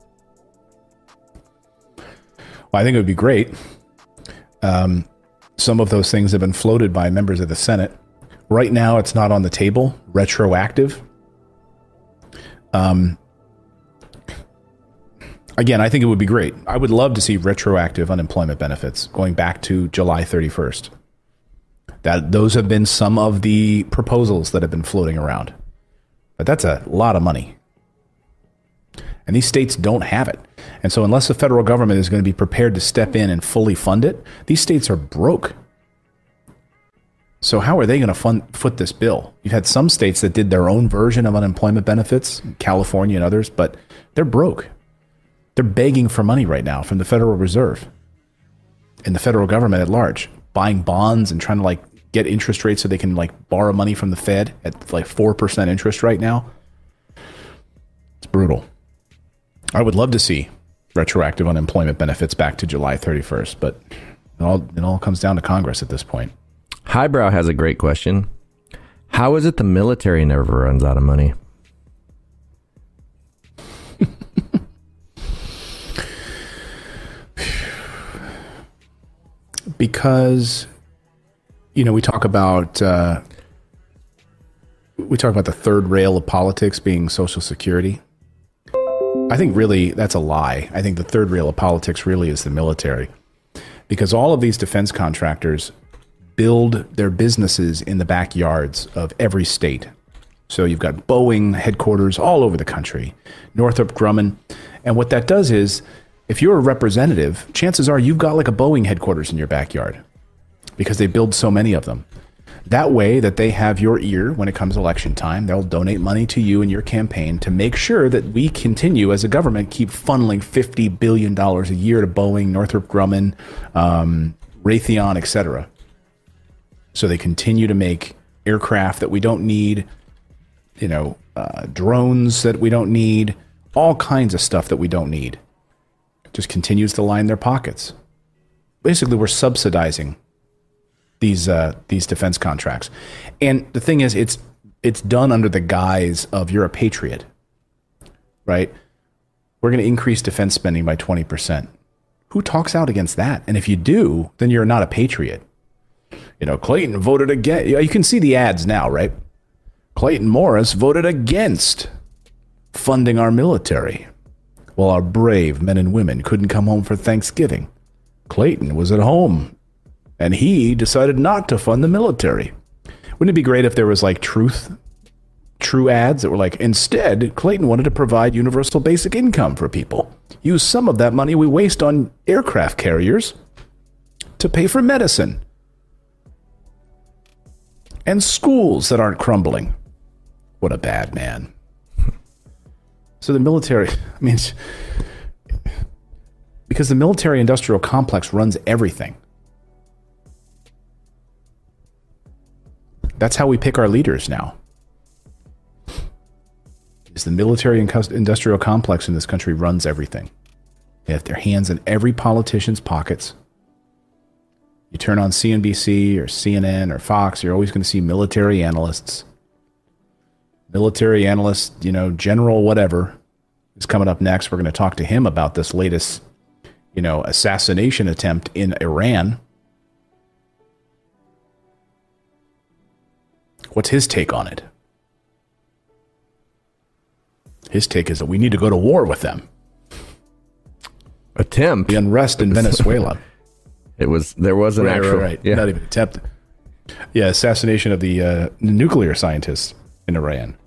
Well, I think it would be great. Some of those things have been floated by members of the Senate. Right now, it's not on the table. Retroactive. Again, I think it would be great. I would love to see retroactive unemployment benefits going back to July 31st. Those have been some of the proposals that have been floating around. But that's a lot of money. And these states don't have it. And so unless the federal government is going to be prepared to step in and fully fund it, these states are broke. So how are they going to foot this bill? You've had some states that did their own version of unemployment benefits, California and others, but they're broke. They're begging for money right now from the Federal Reserve and the federal government at large, buying bonds and trying to get interest rates so they can borrow money from the Fed at 4% interest right now. It's brutal. I would love to see retroactive unemployment benefits back to July 31st, but it all comes down to Congress at this point. Highbrow has a great question. How is it the military never runs out of money? Because, we talk about the third rail of politics being Social Security. I think really that's a lie. I think the third rail of politics really is the military, because all of these defense contractors build their businesses in the backyards of every state. So you've got Boeing headquarters all over the country, Northrop Grumman. And what that does is, if you're a representative, chances are you've got a Boeing headquarters in your backyard because they build so many of them. That way that they have your ear when it comes election time. They'll donate money to you and your campaign to make sure that we continue as a government, keep funneling $50 billion a year to Boeing, Northrop Grumman, Raytheon, etc. So they continue to make aircraft that we don't need, drones that we don't need, all kinds of stuff that we don't need. It just continues to line their pockets. Basically, we're subsidizing these defense contracts. And the thing is, it's done under the guise of you're a patriot, right? We're going to increase defense spending by 20%. Who talks out against that? And if you do, then you're not a patriot. Clayton voted against. You can see the ads now, right? Clayton Morris voted against funding our military, while our brave men and women couldn't come home for Thanksgiving. Clayton was at home, and he decided not to fund the military. Wouldn't it be great if there was true ads that were instead, Clayton wanted to provide universal basic income for people. Use some of that money we waste on aircraft carriers to pay for medicine. And schools that aren't crumbling. What a bad man. So the military, because the military industrial complex runs everything. That's how we pick our leaders now. Is the military industrial complex in this country runs everything. They have their hands in every politician's pockets. You turn on CNBC or CNN or Fox, you're always going to see military analysts. General whatever is coming up next. We're going to talk to him about this latest assassination attempt in Iran. What's his take on it? His take is that we need to go to war with them. Attempt the unrest in Venezuela. There was an actual right. Yeah. Not even attempt. Yeah, assassination of the nuclear scientists in Iran.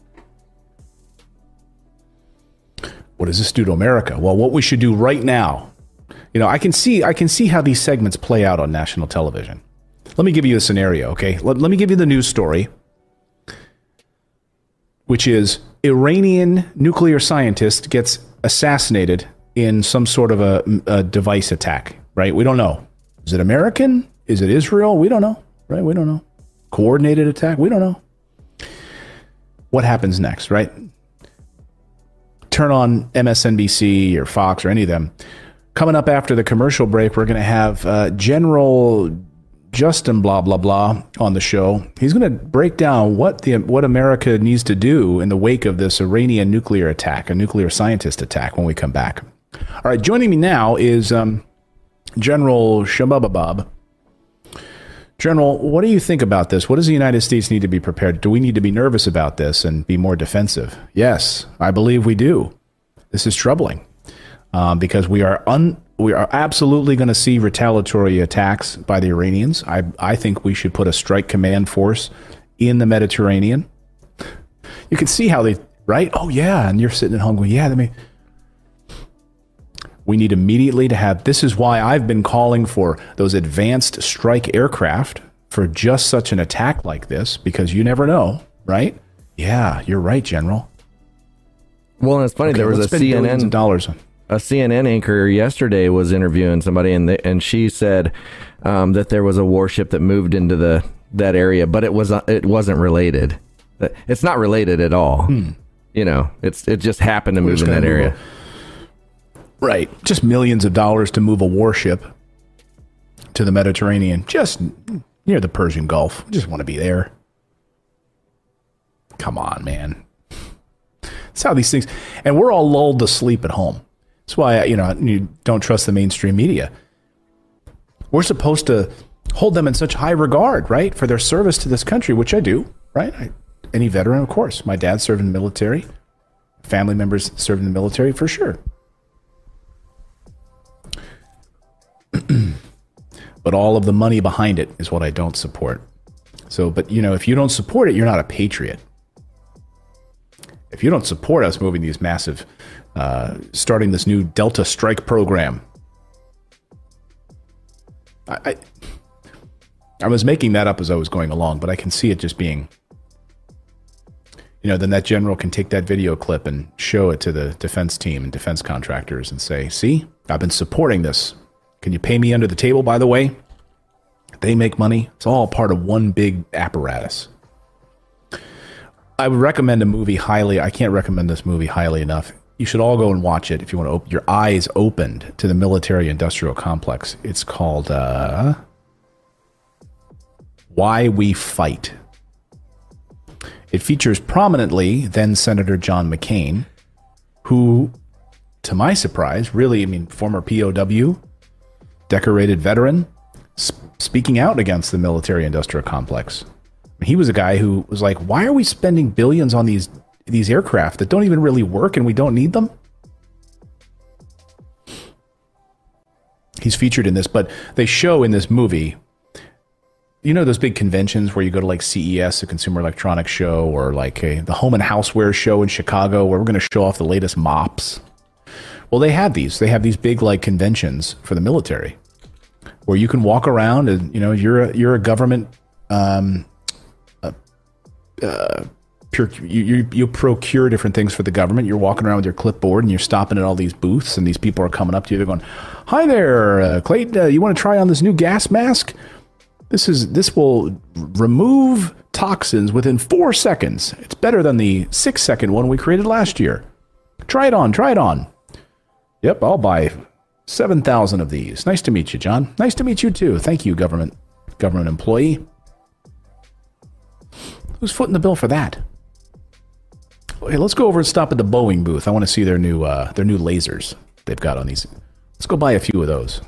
What does this do to America? Well, what we should do right now, I can see how these segments play out on national television. Let me give you a scenario, okay? Let me give you the news story, which is Iranian nuclear scientist gets assassinated in some sort of a device attack, right? We don't know. Is it American? Is it Israel? We don't know, right? We don't know. Coordinated attack? We don't know. What happens next, right? Turn on MSNBC or Fox or any of them. Coming up after the commercial break, we're going to have General Justin blah, blah, blah on the show. He's going to break down what America needs to do in the wake of this Iranian nuclear attack, a nuclear scientist attack, when we come back. All right, joining me now is General Shabababab. General, what do you think about this? What does the United States need to be prepared? Do we need to be nervous about this and be more defensive? Yes, I believe we do. This is troubling because we are absolutely going to see retaliatory attacks by the Iranians. I think we should put a strike command force in the Mediterranean. You can see how they, right? Oh, yeah. And you're sitting at home going, yeah, we need immediately to have, this is why I've been calling for those advanced strike aircraft for just such an attack like this, because you never know, right? Yeah, you're right, General. Well, and it's funny, there was a CNN anchor yesterday was interviewing somebody, and she said that there was a warship that moved into that area, but it wasn't related. It's not related at all. It just happened to move in that area. Right. Just millions of dollars to move a warship to the Mediterranean, just near the Persian Gulf. I just want to be there. Come on, man. That's how these things, and we're all lulled to sleep at home. That's why, you don't trust the mainstream media. We're supposed to hold them in such high regard, right? For their service to this country, which I do, right? Any veteran, of course. My dad served in the military. Family members served in the military, for sure. But all of the money behind it is what I don't support. So, but if you don't support it, you're not a patriot. If you don't support us moving these massive, starting this new Delta Strike program, I was making that up as I was going along, but I can see it just being, then that general can take that video clip and show it to the defense team and defense contractors and say, see, I've been supporting this. Can you pay me under the table, by the way? They make money. It's all part of one big apparatus. I would recommend a movie highly. I can't recommend this movie highly enough. You should all go and watch it if you want to open your eyes opened to the military-industrial complex. It's called Why We Fight. It features prominently then Senator John McCain, who, to my surprise, really, former POW, decorated veteran, speaking out against the military-industrial complex. He was a guy who was like, why are we spending billions on these aircraft that don't even really work and we don't need them? He's featured in this, but they show in this movie, those big conventions where you go to like CES, a Consumer Electronics Show, or like the Home and Houseware Show in Chicago, where we're going to show off the latest mops. Well, they have these big like conventions for the military where you can walk around and, you're a government, you procure different things for the government. You're walking around with your clipboard and you're stopping at all these booths, and these people are coming up to you. They're going, hi there, Clayton, you want to try on this new gas mask? This will remove toxins within 4 seconds. It's better than the 6-second one we created last year. Try it on. Yep, I'll buy 7,000 of these. Nice to meet you, John. Nice to meet you too. Thank you, government employee. Who's footing the bill for that? Okay, let's go over and stop at the Boeing booth. I want to see their new lasers they've got on these. Let's go buy a few of those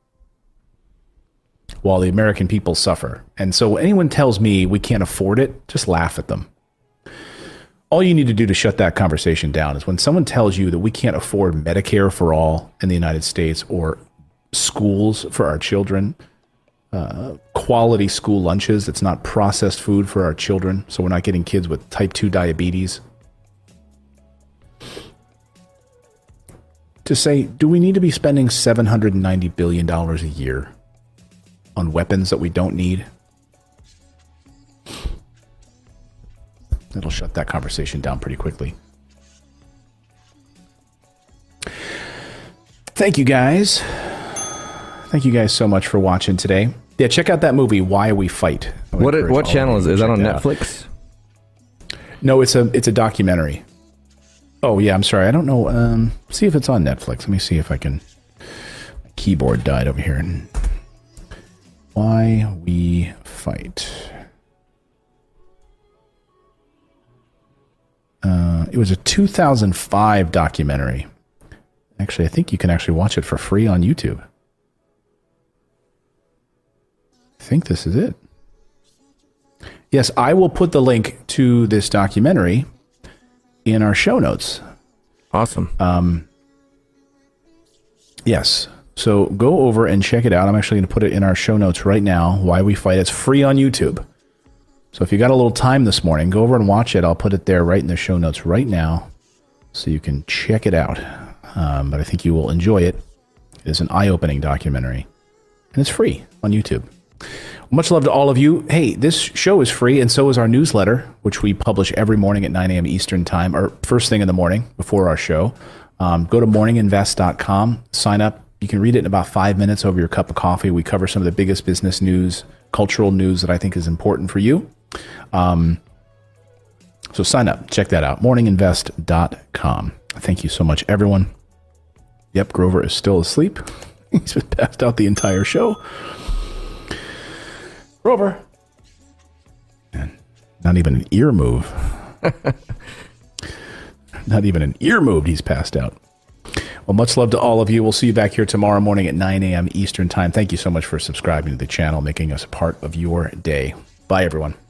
while the American people suffer. And so when anyone tells me we can't afford it, just laugh at them. All you need to do to shut that conversation down is when someone tells you that we can't afford Medicare for all in the United States or schools for our children, quality school lunches that's not processed food for our children, so we're not getting kids with type 2 diabetes. To say, do we need to be spending $790 billion a year on weapons that we don't need? That'll shut that conversation down pretty quickly. Thank you guys. Thank you guys so much for watching today. Yeah, check out that movie, Why We Fight. What channel is it? Is that on Netflix? No, it's a documentary. Oh yeah, I'm sorry. I don't know. See if it's on Netflix. Let me see if I can. My keyboard died over here. Why We Fight. It was a 2005 documentary. Actually, I think you can actually watch it for free on YouTube. I think this is it. Yes, I will put the link to this documentary in our show notes. Awesome. Yes. So go over and check it out. I'm actually going to put it in our show notes right now. Why We Fight. It's free on YouTube. So if you got a little time this morning, go over and watch it. I'll put it there right in the show notes right now so you can check it out. But I think you will enjoy it. It is an eye-opening documentary. And it's free on YouTube. Much love to all of you. Hey, this show is free, and so is our newsletter, which we publish every morning at 9 a.m. Eastern Time, or first thing in the morning before our show. Go to morninginvest.com, sign up. You can read it in about 5 minutes over your cup of coffee. We cover some of the biggest business news, cultural news that I think is important for you. So sign up. Check that out. morninginvest.com. Thank you so much, everyone. Yep, Grover is still asleep. He's been passed out the entire show. Grover. And not even an ear move. Not even an ear moved. He's passed out. Well, much love to all of you. We'll see you back here tomorrow morning at 9 a.m. Eastern Time. Thank you so much for subscribing to the channel, making us a part of your day. Bye, everyone.